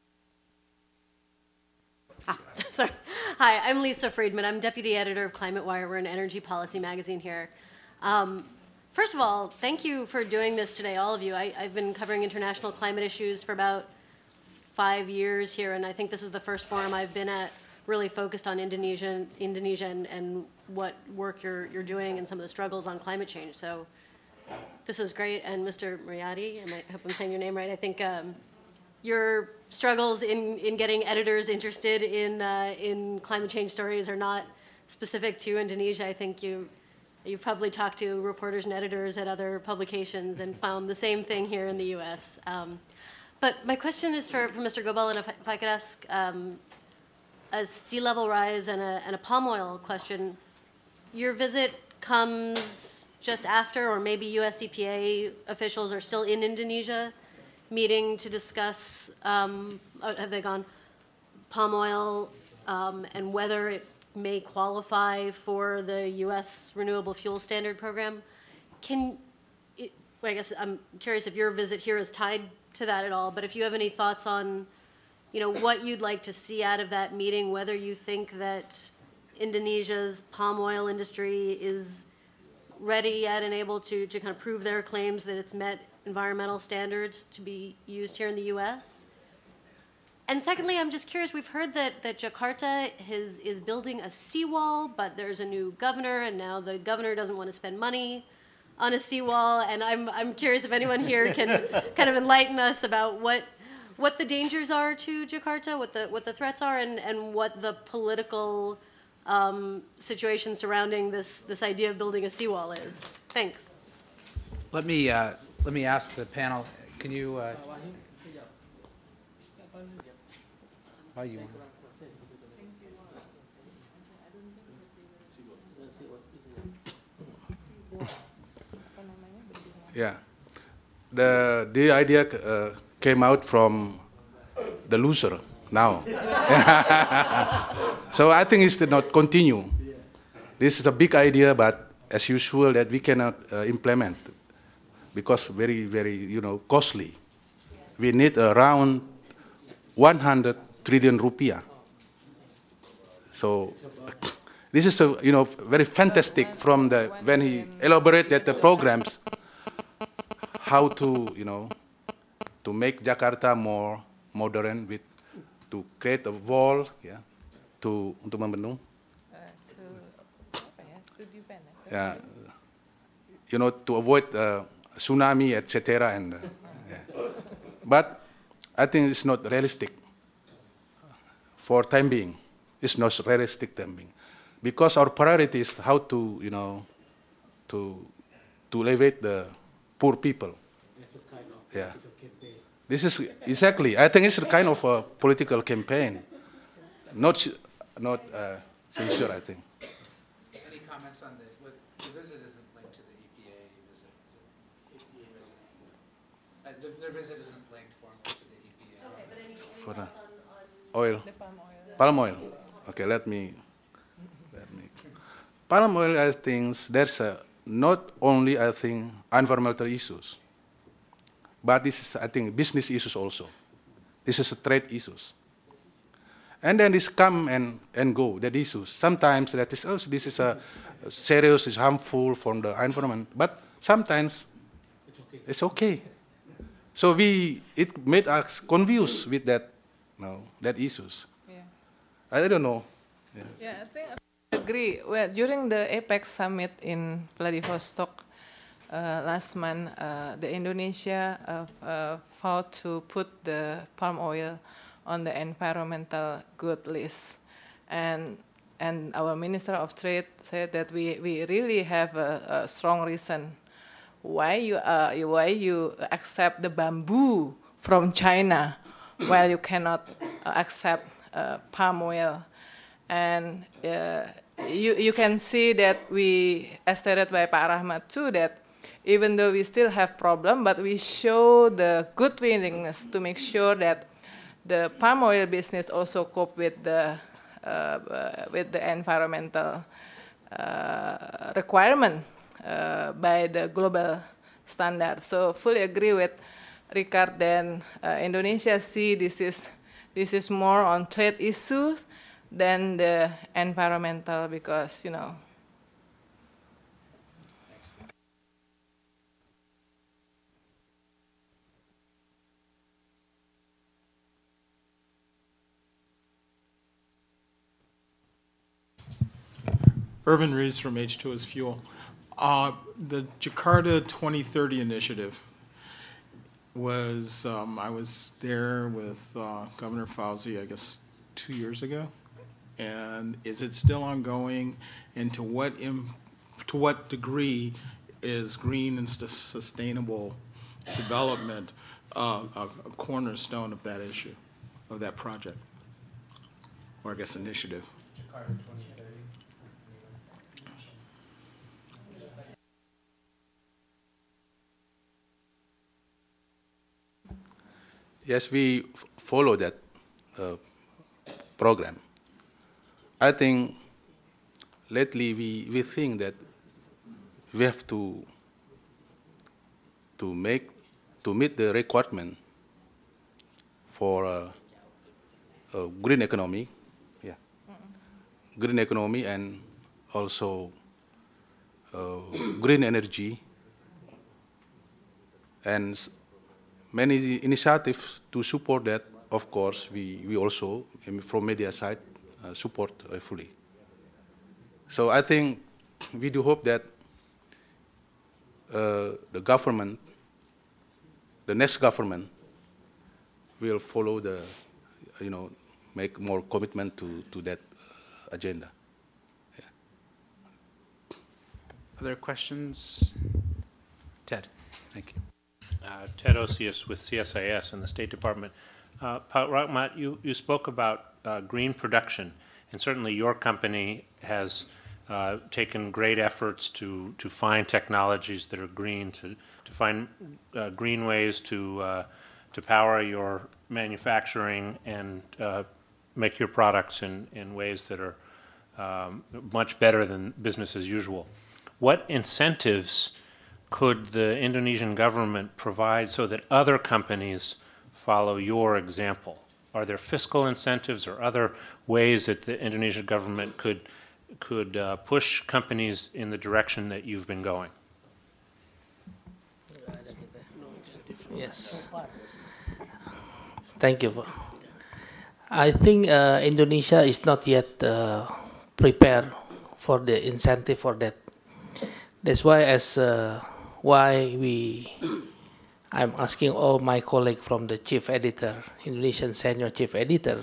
Sorry. Hi, I'm Lisa Friedman. I'm deputy editor of Climate Wire. We're an energy policy magazine here. First of all, thank you for doing this today, all of you. I've been covering international climate issues for about 5 years here, and I think this is the first forum I've been at really focused on Indonesia and what work you're doing and some of the struggles on climate change. So this is great. And Mr. Muriati, I hope I'm saying your name right, I think your struggles in getting editors interested in climate change stories are not specific to Indonesia. I think you've probably talked to reporters and editors at other publications and found the same thing here in the U.S. But my question is for Mr. Gobal, and if I could ask a sea level rise and a palm oil question. Your visit comes just after, or maybe US EPA officials are still in Indonesia meeting to discuss, have they gone, palm oil and whether it may qualify for the US Renewable Fuel Standard Program. I guess I'm curious if your visit here is tied to that at all, but if you have any thoughts on, what you'd like to see out of that meeting, whether you think that Indonesia's palm oil industry is ready yet and able to kind of prove their claims that it's met environmental standards to be used here in the US. And secondly, I'm just curious, we've heard that Jakarta is building a seawall, but there's a new governor, and now the governor doesn't want to spend money on a seawall, and I'm curious if anyone here can kind of enlighten us about what the dangers are to Jakarta, what the threats are, and what the political situation surrounding this idea of building a seawall is. Thanks. Let me ask the panel. Can you? Yeah, the idea came out from the loser now. So I think it should not continue. This is a big idea, but as usual that we cannot implement because very, very, costly. We need around 100 trillion rupiah. So this is very fantastic from when he elaborated the programs, how to make Jakarta more modern to create a wall, untuk membendung. To avoid tsunami, etc. And but I think it's not realistic for time being. It's not realistic time being, because our priority is how to to elevate the poor people. It's a kind of political campaign. This is exactly. I think it's a kind of a political campaign, not sincere. I think. Any comments on the visit isn't linked to the EPA visit? Their visit isn't linked formally to the EPA. Okay, but any For thoughts on oil. The palm oil. Palm oil. Okay, let me. Palm oil, I think there's not only, I think, environmental issues, but this is, I think, business issues also. This is a trade issues. And then this come and go, that issues. Sometimes that is, this is a serious, is harmful for the environment, but sometimes it's okay. So it made us confused with that, that issues. Yeah. I don't know. Yeah, I think I agree. Well, during the APEC summit in Vladivostok last month, the Indonesia vowed to put the palm oil on the environmental good list, and our Minister of Trade said that we really have a strong reason why you accept the bamboo from China while you cannot accept palm oil. And you can see that we, as stated by Pak Rahmat too, that even though we still have problem, but we show the good willingness to make sure that the palm oil business also cope with the environmental requirement by the global standard. So fully agree with Ricard. Then Indonesia see this is more on trade issues than the environmental, because Urban Rees from H2S Fuel. The Jakarta 2030 initiative was, I was there with Governor Fauzi, I guess, 2 years ago. And is it still ongoing? And to what degree is green and sustainable development a cornerstone of that issue, of that project, or I guess initiative? Jakarta 2030. Yes, we follow that program. I think lately we think that we have to meet the requirement for a green economy, green economy, and also green energy, and many initiatives to support that. Of course, we also, from media side, support fully. So I think we do hope that the government, the next government, will follow the, make more commitment to that agenda. Yeah. Other questions? Ted, thank you. Ted Osius with CSIS in the State Department. Pak Rahmat, you spoke about green production, and certainly your company has taken great efforts to find technologies that are green, to find green ways to power your manufacturing and make your products in ways that are much better than business as usual. What incentives could the Indonesian government provide so that other companies follow your example? Are there fiscal incentives or other ways that the Indonesian government could push companies in the direction that you've been going? Yes. Thank you. I think Indonesia is not yet prepared for the incentive for that. That's why I'm asking all my colleagues from the chief editor, Indonesian senior chief editor,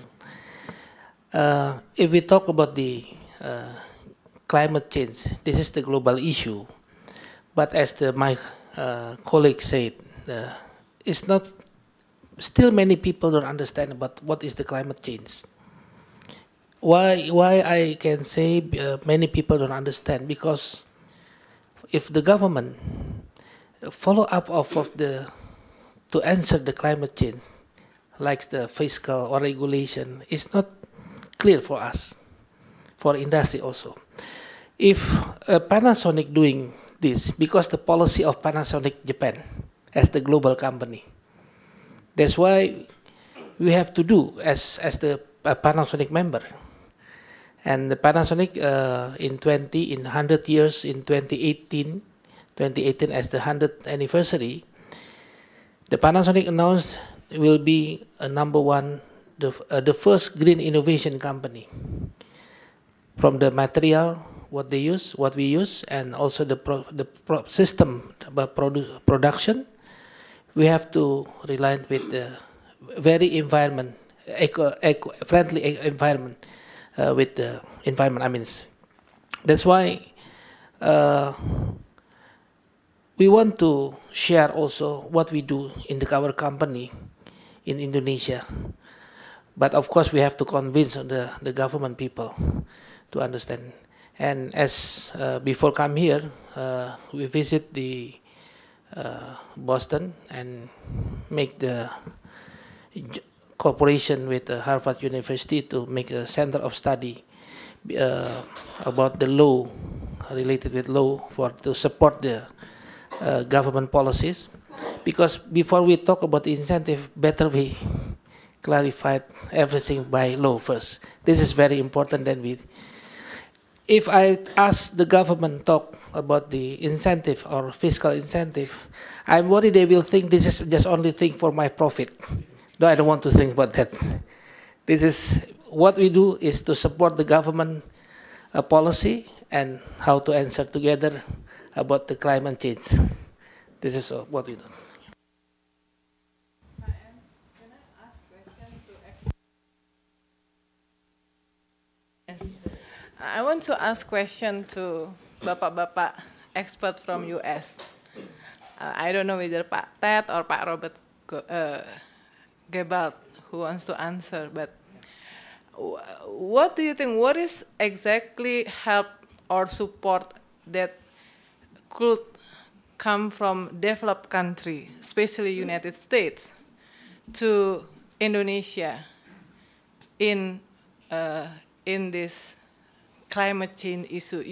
if we talk about the climate change, this is the global issue. But as my colleague said, it's not, still many people don't understand about what is the climate change. Why I can say many people don't understand, because if the government follow up to answer the climate change, like the fiscal or regulation, is not clear for us, for industry also. If Panasonic doing this, because the policy of Panasonic Japan as the global company, that's why we have to do as the Panasonic member. And the Panasonic in 100 years, in 2018 as the 100th anniversary, the Panasonic announced will be a #1 the first green innovation company. From the material, what they use, what we use, and also the system production, we have to rely with the very friendly environment with the environment. I mean, that's why we want to share also what we do in our company in Indonesia. But of course, we have to convince the government people to understand. And as before come here, we visit the Boston and make the cooperation with Harvard University to make a center of study about the law, related with law, to support the government policies. Because before we talk about the incentive, better we clarify everything by law first. This is very important. If I ask the government talk about the incentive or fiscal incentive, I'm worried they will think this is just only thing for my profit. No, I don't want to think about that. This is what we do is to support the government policy and how to answer together about the climate change. This is what we do. Yes. I want to ask question to Bapak-Bapak expert from US. I don't know whether Pak Ted or Pak Robert Gebhardt who wants to answer, but what do you think, what is exactly help or support that could come from developed country, especially United States, to Indonesia in this climate change issue?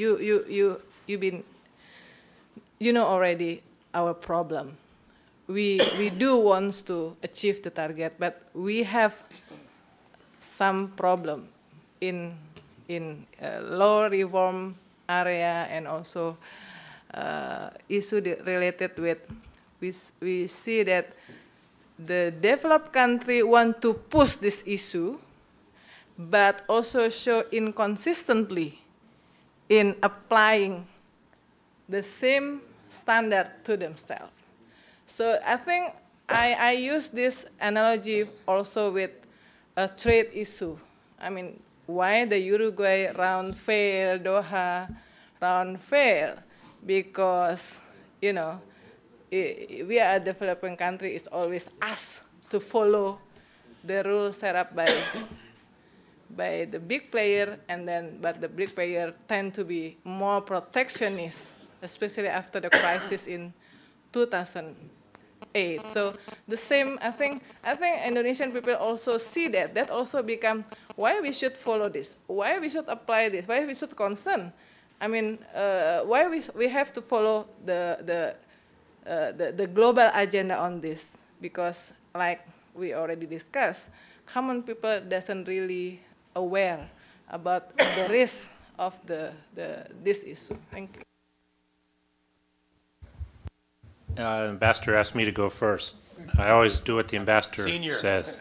You know already our problem. We do want to achieve the target, but we have some problem in low reform area, and also issue related with, we see that the developed country want to push this issue, but also show inconsistently in applying the same standard to themselves. So I think I use this analogy also with a trade issue. I mean, why the Uruguay round failed, Doha round failed? Because, you know, we are a developing country, it's always us to follow the rules set up by the big player, but the big player tend to be more protectionist, especially after the crisis in 2008. So the same, I think Indonesian people also see that. That also become why we should follow this, why we should apply this, why we should concern. I mean, why we have to follow the global agenda on this? Because, like we already discussed, common people doesn't really aware about the risk of this issue. Thank you. Ambassador asked me to go first. I always do what the ambassador says.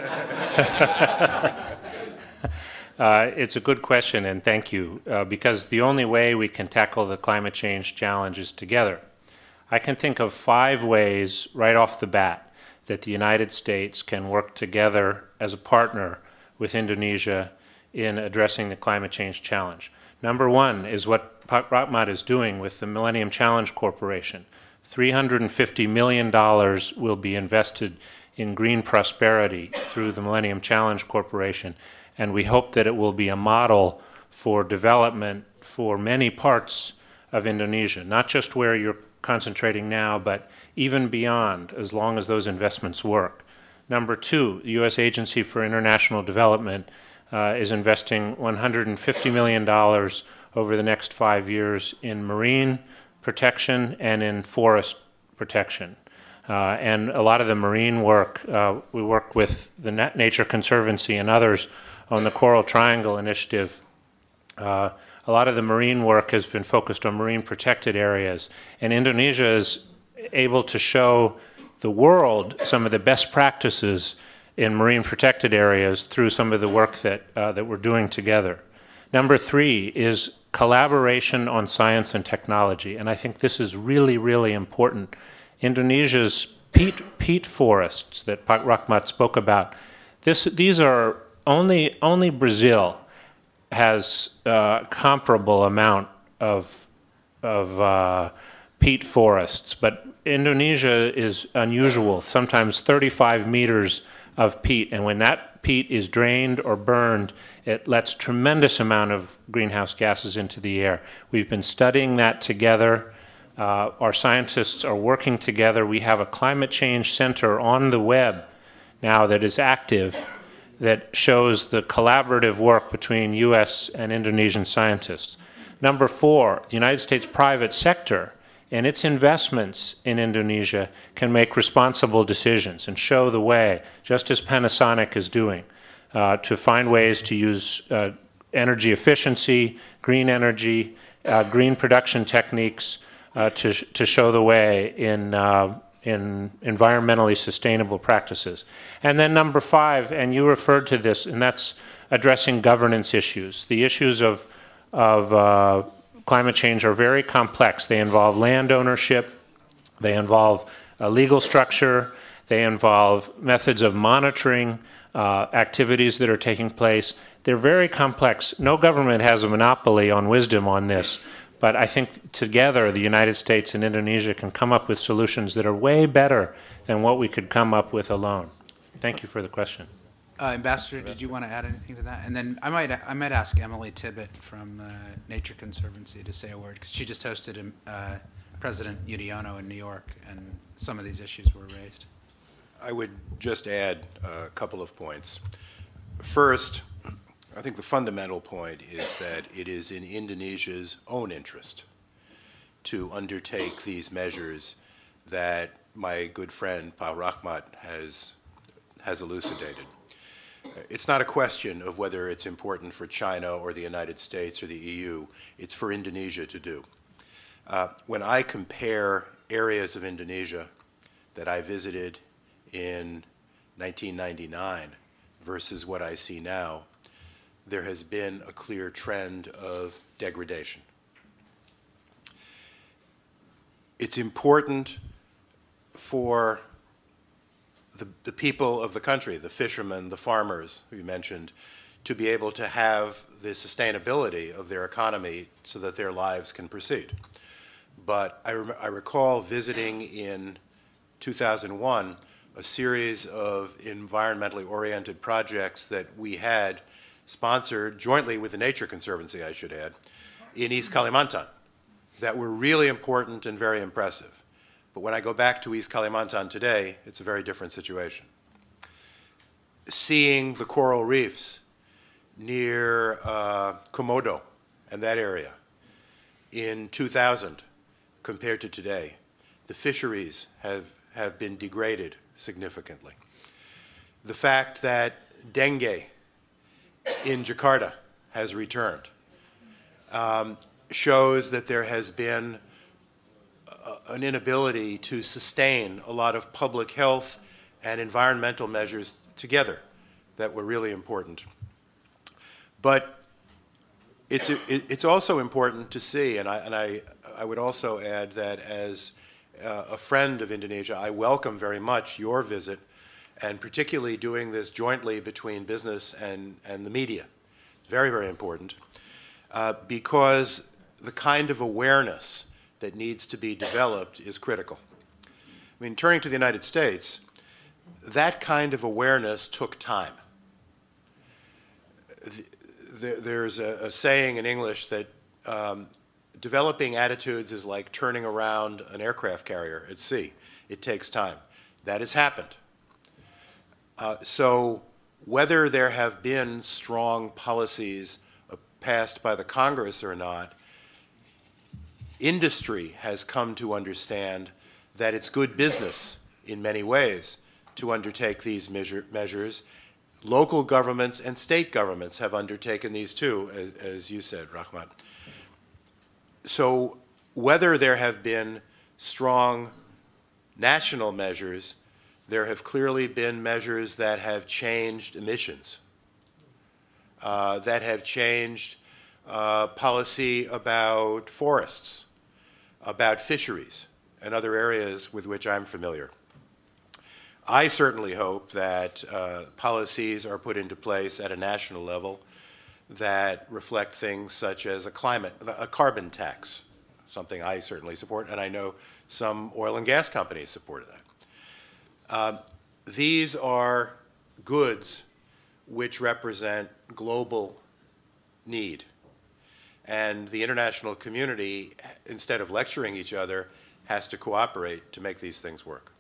It's a good question, and thank you, because the only way we can tackle the climate change challenge is together. I can think of 5 ways right off the bat that the United States can work together as a partner with Indonesia in addressing the climate change challenge. Number 1 is what Pak Rahmat is doing with the Millennium Challenge Corporation. $350 million will be invested in green prosperity through the Millennium Challenge Corporation, and we hope that it will be a model for development for many parts of Indonesia, not just where you're concentrating now, but even beyond, as long as those investments work. Number 2, the U.S. Agency for International Development is investing $150 million over the next 5 years in marine protection and in forest protection. And a lot of the marine work, we work with the Nature Conservancy and others on the Coral Triangle Initiative. A lot of the marine work has been focused on marine protected areas, and Indonesia is able to show the world some of the best practices in marine protected areas through some of the work that we're doing together. Number 3 is collaboration on science and technology, and I think this is really, really important. Indonesia's peat forests that Pak Rahmat spoke about, these are only Brazil has a comparable amount of peat forests, but Indonesia is unusual, sometimes 35 meters of peat, and when that peat is drained or burned, it lets tremendous amount of greenhouse gases into the air. We've been studying that together. Our scientists are working together. We have a climate change center on the web now that is active that shows the collaborative work between U.S. and Indonesian scientists. Number 4, the United States private sector and its investments in Indonesia can make responsible decisions and show the way, just as Panasonic is doing, to find ways to use energy efficiency, green energy, green production techniques to show the way in environmentally sustainable practices. And then number 5, and you referred to this, and that's addressing governance issues. The issues of climate change are very complex. They involve land ownership, they involve a legal structure, they involve methods of monitoring activities that are taking place. They're very complex. No government has a monopoly on wisdom on this, but I think together the United States and Indonesia can come up with solutions that are way better than what we could come up with alone. Thank you for the question. Ambassador, did you want to add anything to that? And then I might ask Emily Tibbett from Nature Conservancy to say a word, because she just hosted President Yudhoyono in New York, and some of these issues were raised. I would just add a couple of points. First, I think the fundamental point is that it is in Indonesia's own interest to undertake these measures that my good friend Pak Rahmat has elucidated. It's not a question of whether it's important for China or the United States or the EU. It's for Indonesia to do. When I compare areas of Indonesia that I visited in 1999 versus what I see now, there has been a clear trend of degradation. It's important for the people of the country, the fishermen, the farmers who you mentioned, to be able to have the sustainability of their economy so that their lives can proceed. But I recall visiting in 2001 a series of environmentally oriented projects that we had sponsored jointly with the Nature Conservancy, I should add, in East Kalimantan that were really important and very impressive. But when I go back to East Kalimantan today, it's a very different situation. Seeing the coral reefs near Komodo and that area in 2000 compared to today, the fisheries have been degraded significantly. The fact that dengue in Jakarta has returned shows that there has been an inability to sustain a lot of public health and environmental measures together that were really important. But it's also important to see, and I would also add that as a friend of Indonesia, I welcome very much your visit, and particularly doing this jointly between business and the media. Very, very important, because the kind of awareness that needs to be developed is critical. I mean, turning to the United States, that kind of awareness took time. There's a saying in English that developing attitudes is like turning around an aircraft carrier at sea. It takes time. That has happened. So whether there have been strong policies passed by the Congress or not, industry has come to understand that it's good business in many ways to undertake these measures. Local governments and state governments have undertaken these too, as you said, Rahmat. So whether there have been strong national measures There have clearly been measures that have changed emissions, that have changed policy about forests, about fisheries, and other areas with which I'm familiar. I certainly hope that policies are put into place at a national level that reflect things such as a carbon tax, something I certainly support, and I know some oil and gas companies supported that. These are goods which represent global need. And the international community, instead of lecturing each other, has to cooperate to make these things work.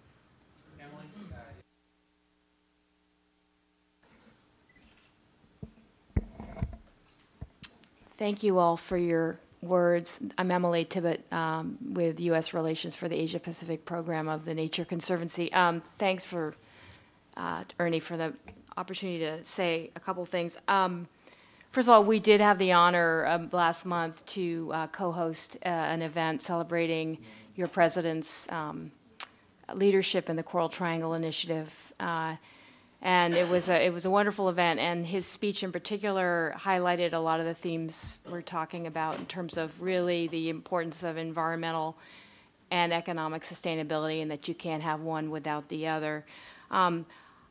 Thank you all for your words. I'm Emily Tibbett with U.S. Relations for the Asia Pacific Program of the Nature Conservancy. Thanks for, Ernie, for the opportunity to say a couple things. First of all, we did have the honor last month to co-host an event celebrating your president's leadership in the Coral Triangle Initiative. And it was a wonderful event, and his speech in particular highlighted a lot of the themes we're talking about in terms of really the importance of environmental and economic sustainability, and that you can't have one without the other. One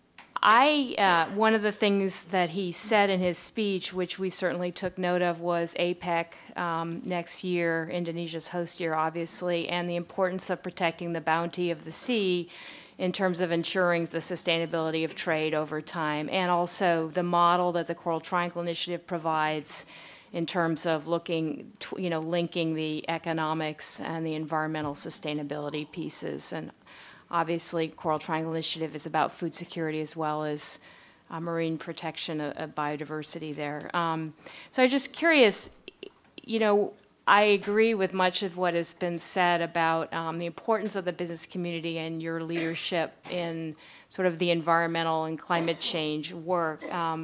of the things that he said in his speech, which we certainly took note of, was APEC next year, Indonesia's host year, obviously, and the importance of protecting the bounty of the sea in terms of ensuring the sustainability of trade over time, and also the model that the Coral Triangle Initiative provides in terms of linking the economics and the environmental sustainability pieces. And obviously, Coral Triangle Initiative is about food security as well as marine protection of biodiversity there. So I'm just curious, I agree with much of what has been said about the importance of the business community and your leadership in sort of the environmental and climate change work.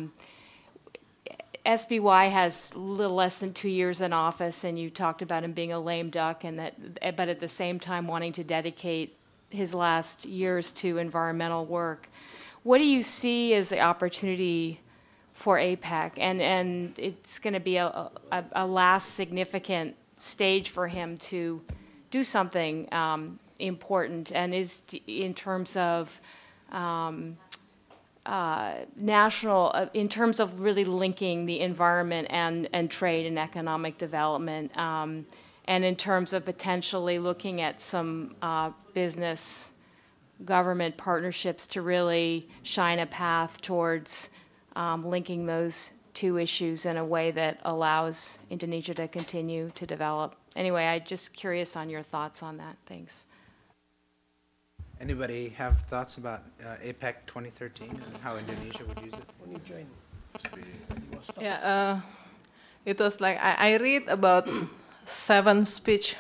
SBY has a little less than 2 years in office, and you talked about him being a lame duck, but at the same time wanting to dedicate his last years to environmental work. What do you see as the opportunity for APEC, and it's going to be a last significant stage for him to do something important, and is in terms of in terms of really linking the environment and trade and economic development, and in terms of potentially looking at some business government partnerships to really shine a path towards linking those two issues in a way that allows Indonesia to continue to develop. Anyway, I'm just curious on your thoughts on that. Thanks. Anybody have thoughts about APEC 2013 and how Indonesia would use it? When you join. Yeah, it was like I read about 7 speech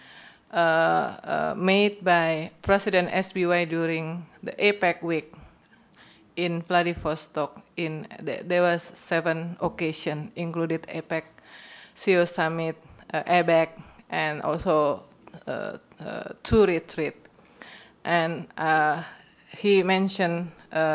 made by President SBY during the APEC week in Vladivostok. There was 7 occasions, included APEC, CEO Summit, ABEC, and also 2 retreat. And he mentioned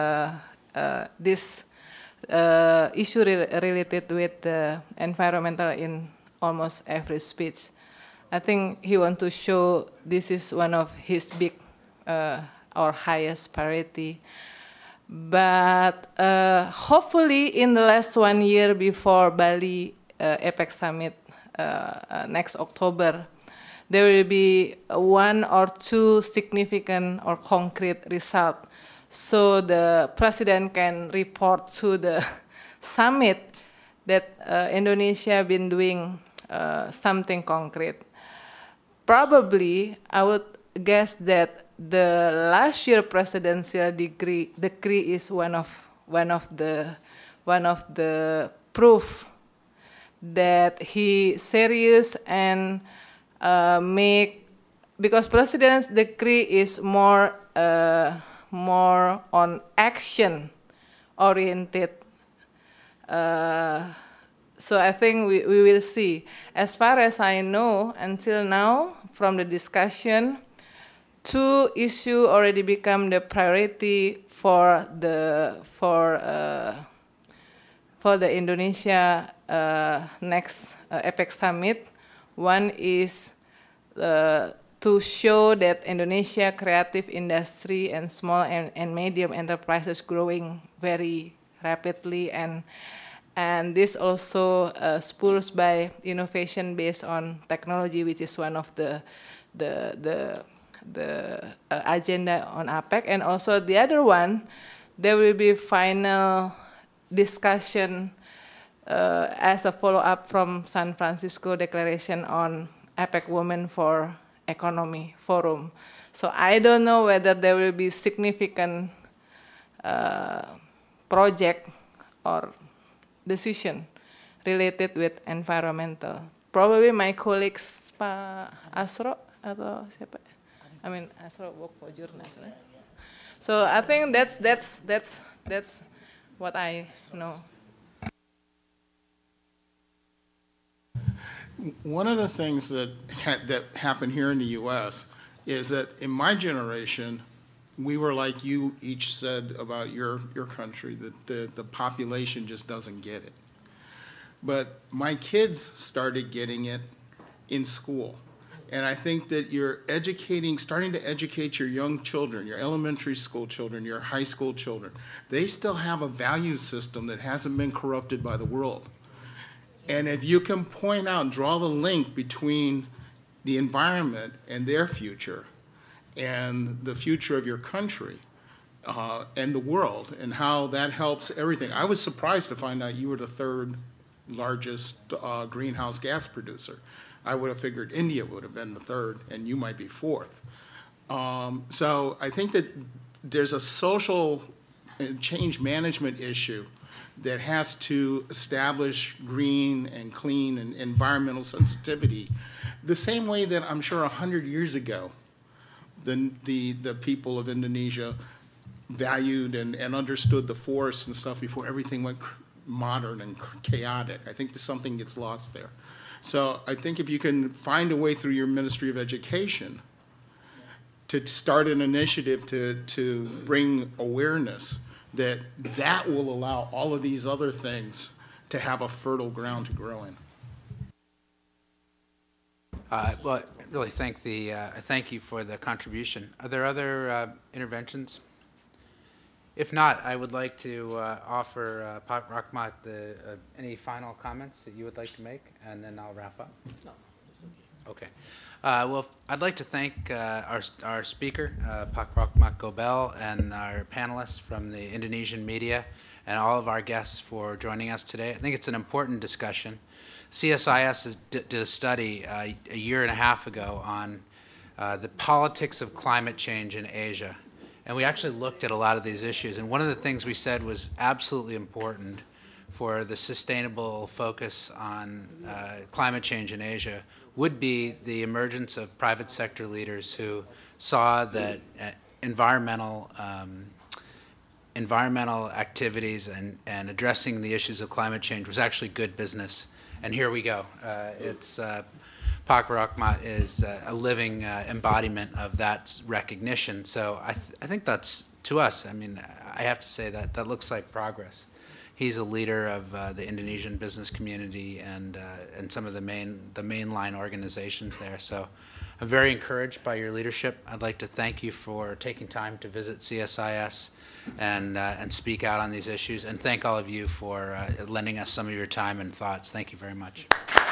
this issue related with the environmental in almost every speech. I think he wants to show this is one of his big or highest priority. But hopefully in the last 1 year before Bali APEC Summit next October, there will be 1 or 2 significant or concrete results, so the president can report to the summit that Indonesia been doing something concrete. Probably, I would guess that the last year presidential decree is one of the proof that he serious and because president's decree is more on action oriented. So I think we will see. As far as I know, until now, from the discussion, two issues already become the priority for the Indonesia next APEC summit. One is to show that Indonesia creative industry and small and medium enterprises growing very rapidly, and this also spurs by innovation based on technology, which is one of the agenda on APEC. And also the other one, there will be final discussion as a follow-up from San Francisco Declaration on APEC Women for Economy Forum. So I don't know whether there will be significant project or decision related with environmental. Probably my colleagues Pak Asro atau siapa? I mean Asro work for Jurnas. Right? So I think that's what I know. One of the things that happened here in the U.S. is that in my generation, we were like you each said about your country, that the population just doesn't get it. But my kids started getting it in school. And I think that you're starting to educate your young children, your elementary school children, your high school children. They still have a value system that hasn't been corrupted by the world. And if you can point out, draw the link between the environment and their future and the future of your country and the world and how that helps everything. I was surprised to find out you were the third largest greenhouse gas producer. I would have figured India would have been the third and you might be fourth. So I think that there's a social and change management issue that has to establish green and clean and environmental sensitivity, the same way that I'm sure 100 years ago, the people of Indonesia valued and understood the forest and stuff before everything went modern and chaotic. I think something gets lost there. So I think if you can find a way through your Ministry of Education to start an initiative to bring awareness, that will allow all of these other things to have a fertile ground to grow in. Well, I really thank you for the contribution. Are there other interventions? If not, I would like to offer Pak Rahmat any final comments that you would like to make, and then I'll wrap up. No, it's okay. Okay. Well, I'd like to thank our speaker, Pak Rahmat Gobel, and our panelists from the Indonesian media, and all of our guests for joining us today. I think it's an important discussion. CSIS did a study a year and a half ago on the politics of climate change in Asia. And we actually looked at a lot of these issues. And one of the things we said was absolutely important for the sustainable focus on climate change in Asia would be the emergence of private sector leaders who saw that environmental activities and addressing the issues of climate change was actually good business. And here we go. Pak Rahmat is a living embodiment of that recognition. So I think that's, to us, I mean, I have to say that looks like progress. He's a leader of the Indonesian business community and some of the mainline organizations there. So I'm very encouraged by your leadership. I'd like to thank you for taking time to visit CSIS and speak out on these issues, and thank all of you for lending us some of your time and thoughts. Thank you very much.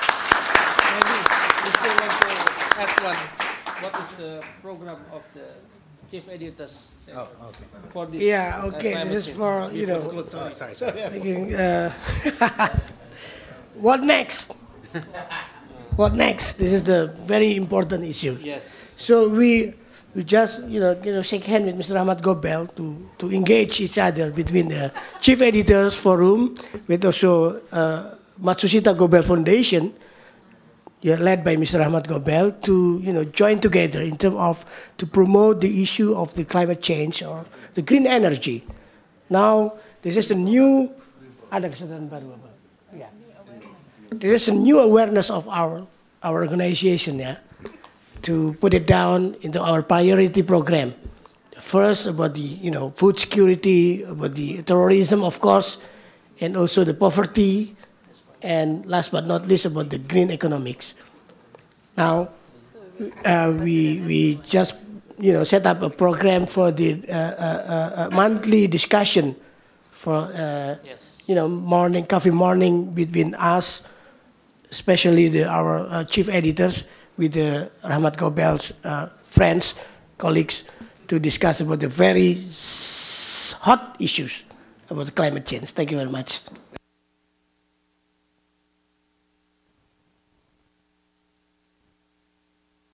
We still want to add one. What is the program of the chief editors? Oh, okay. For this, yeah, okay. This is for, you know. Oh, sorry. Thinking, what next? What next? This is the very important issue. Yes. So we just shake hands with Mr. Rahmat Gobel to engage each other between the chief editors forum with also Matsushita Gobel Foundation, led by Mr. Rahmat Gobel, to join together in terms of to promote the issue of the climate change or the green energy. Now this is the new there is a new awareness of our organization. Yeah, to put it down into our priority program. First, about the food security, about the terrorism, of course, and also the poverty, and last but not least, about the green economics. Now, we just set up a program for the monthly discussion for morning coffee morning between us, especially our chief editors with the Rahmat Gobel's friends, colleagues, to discuss about the very hot issues about climate change. Thank you very much.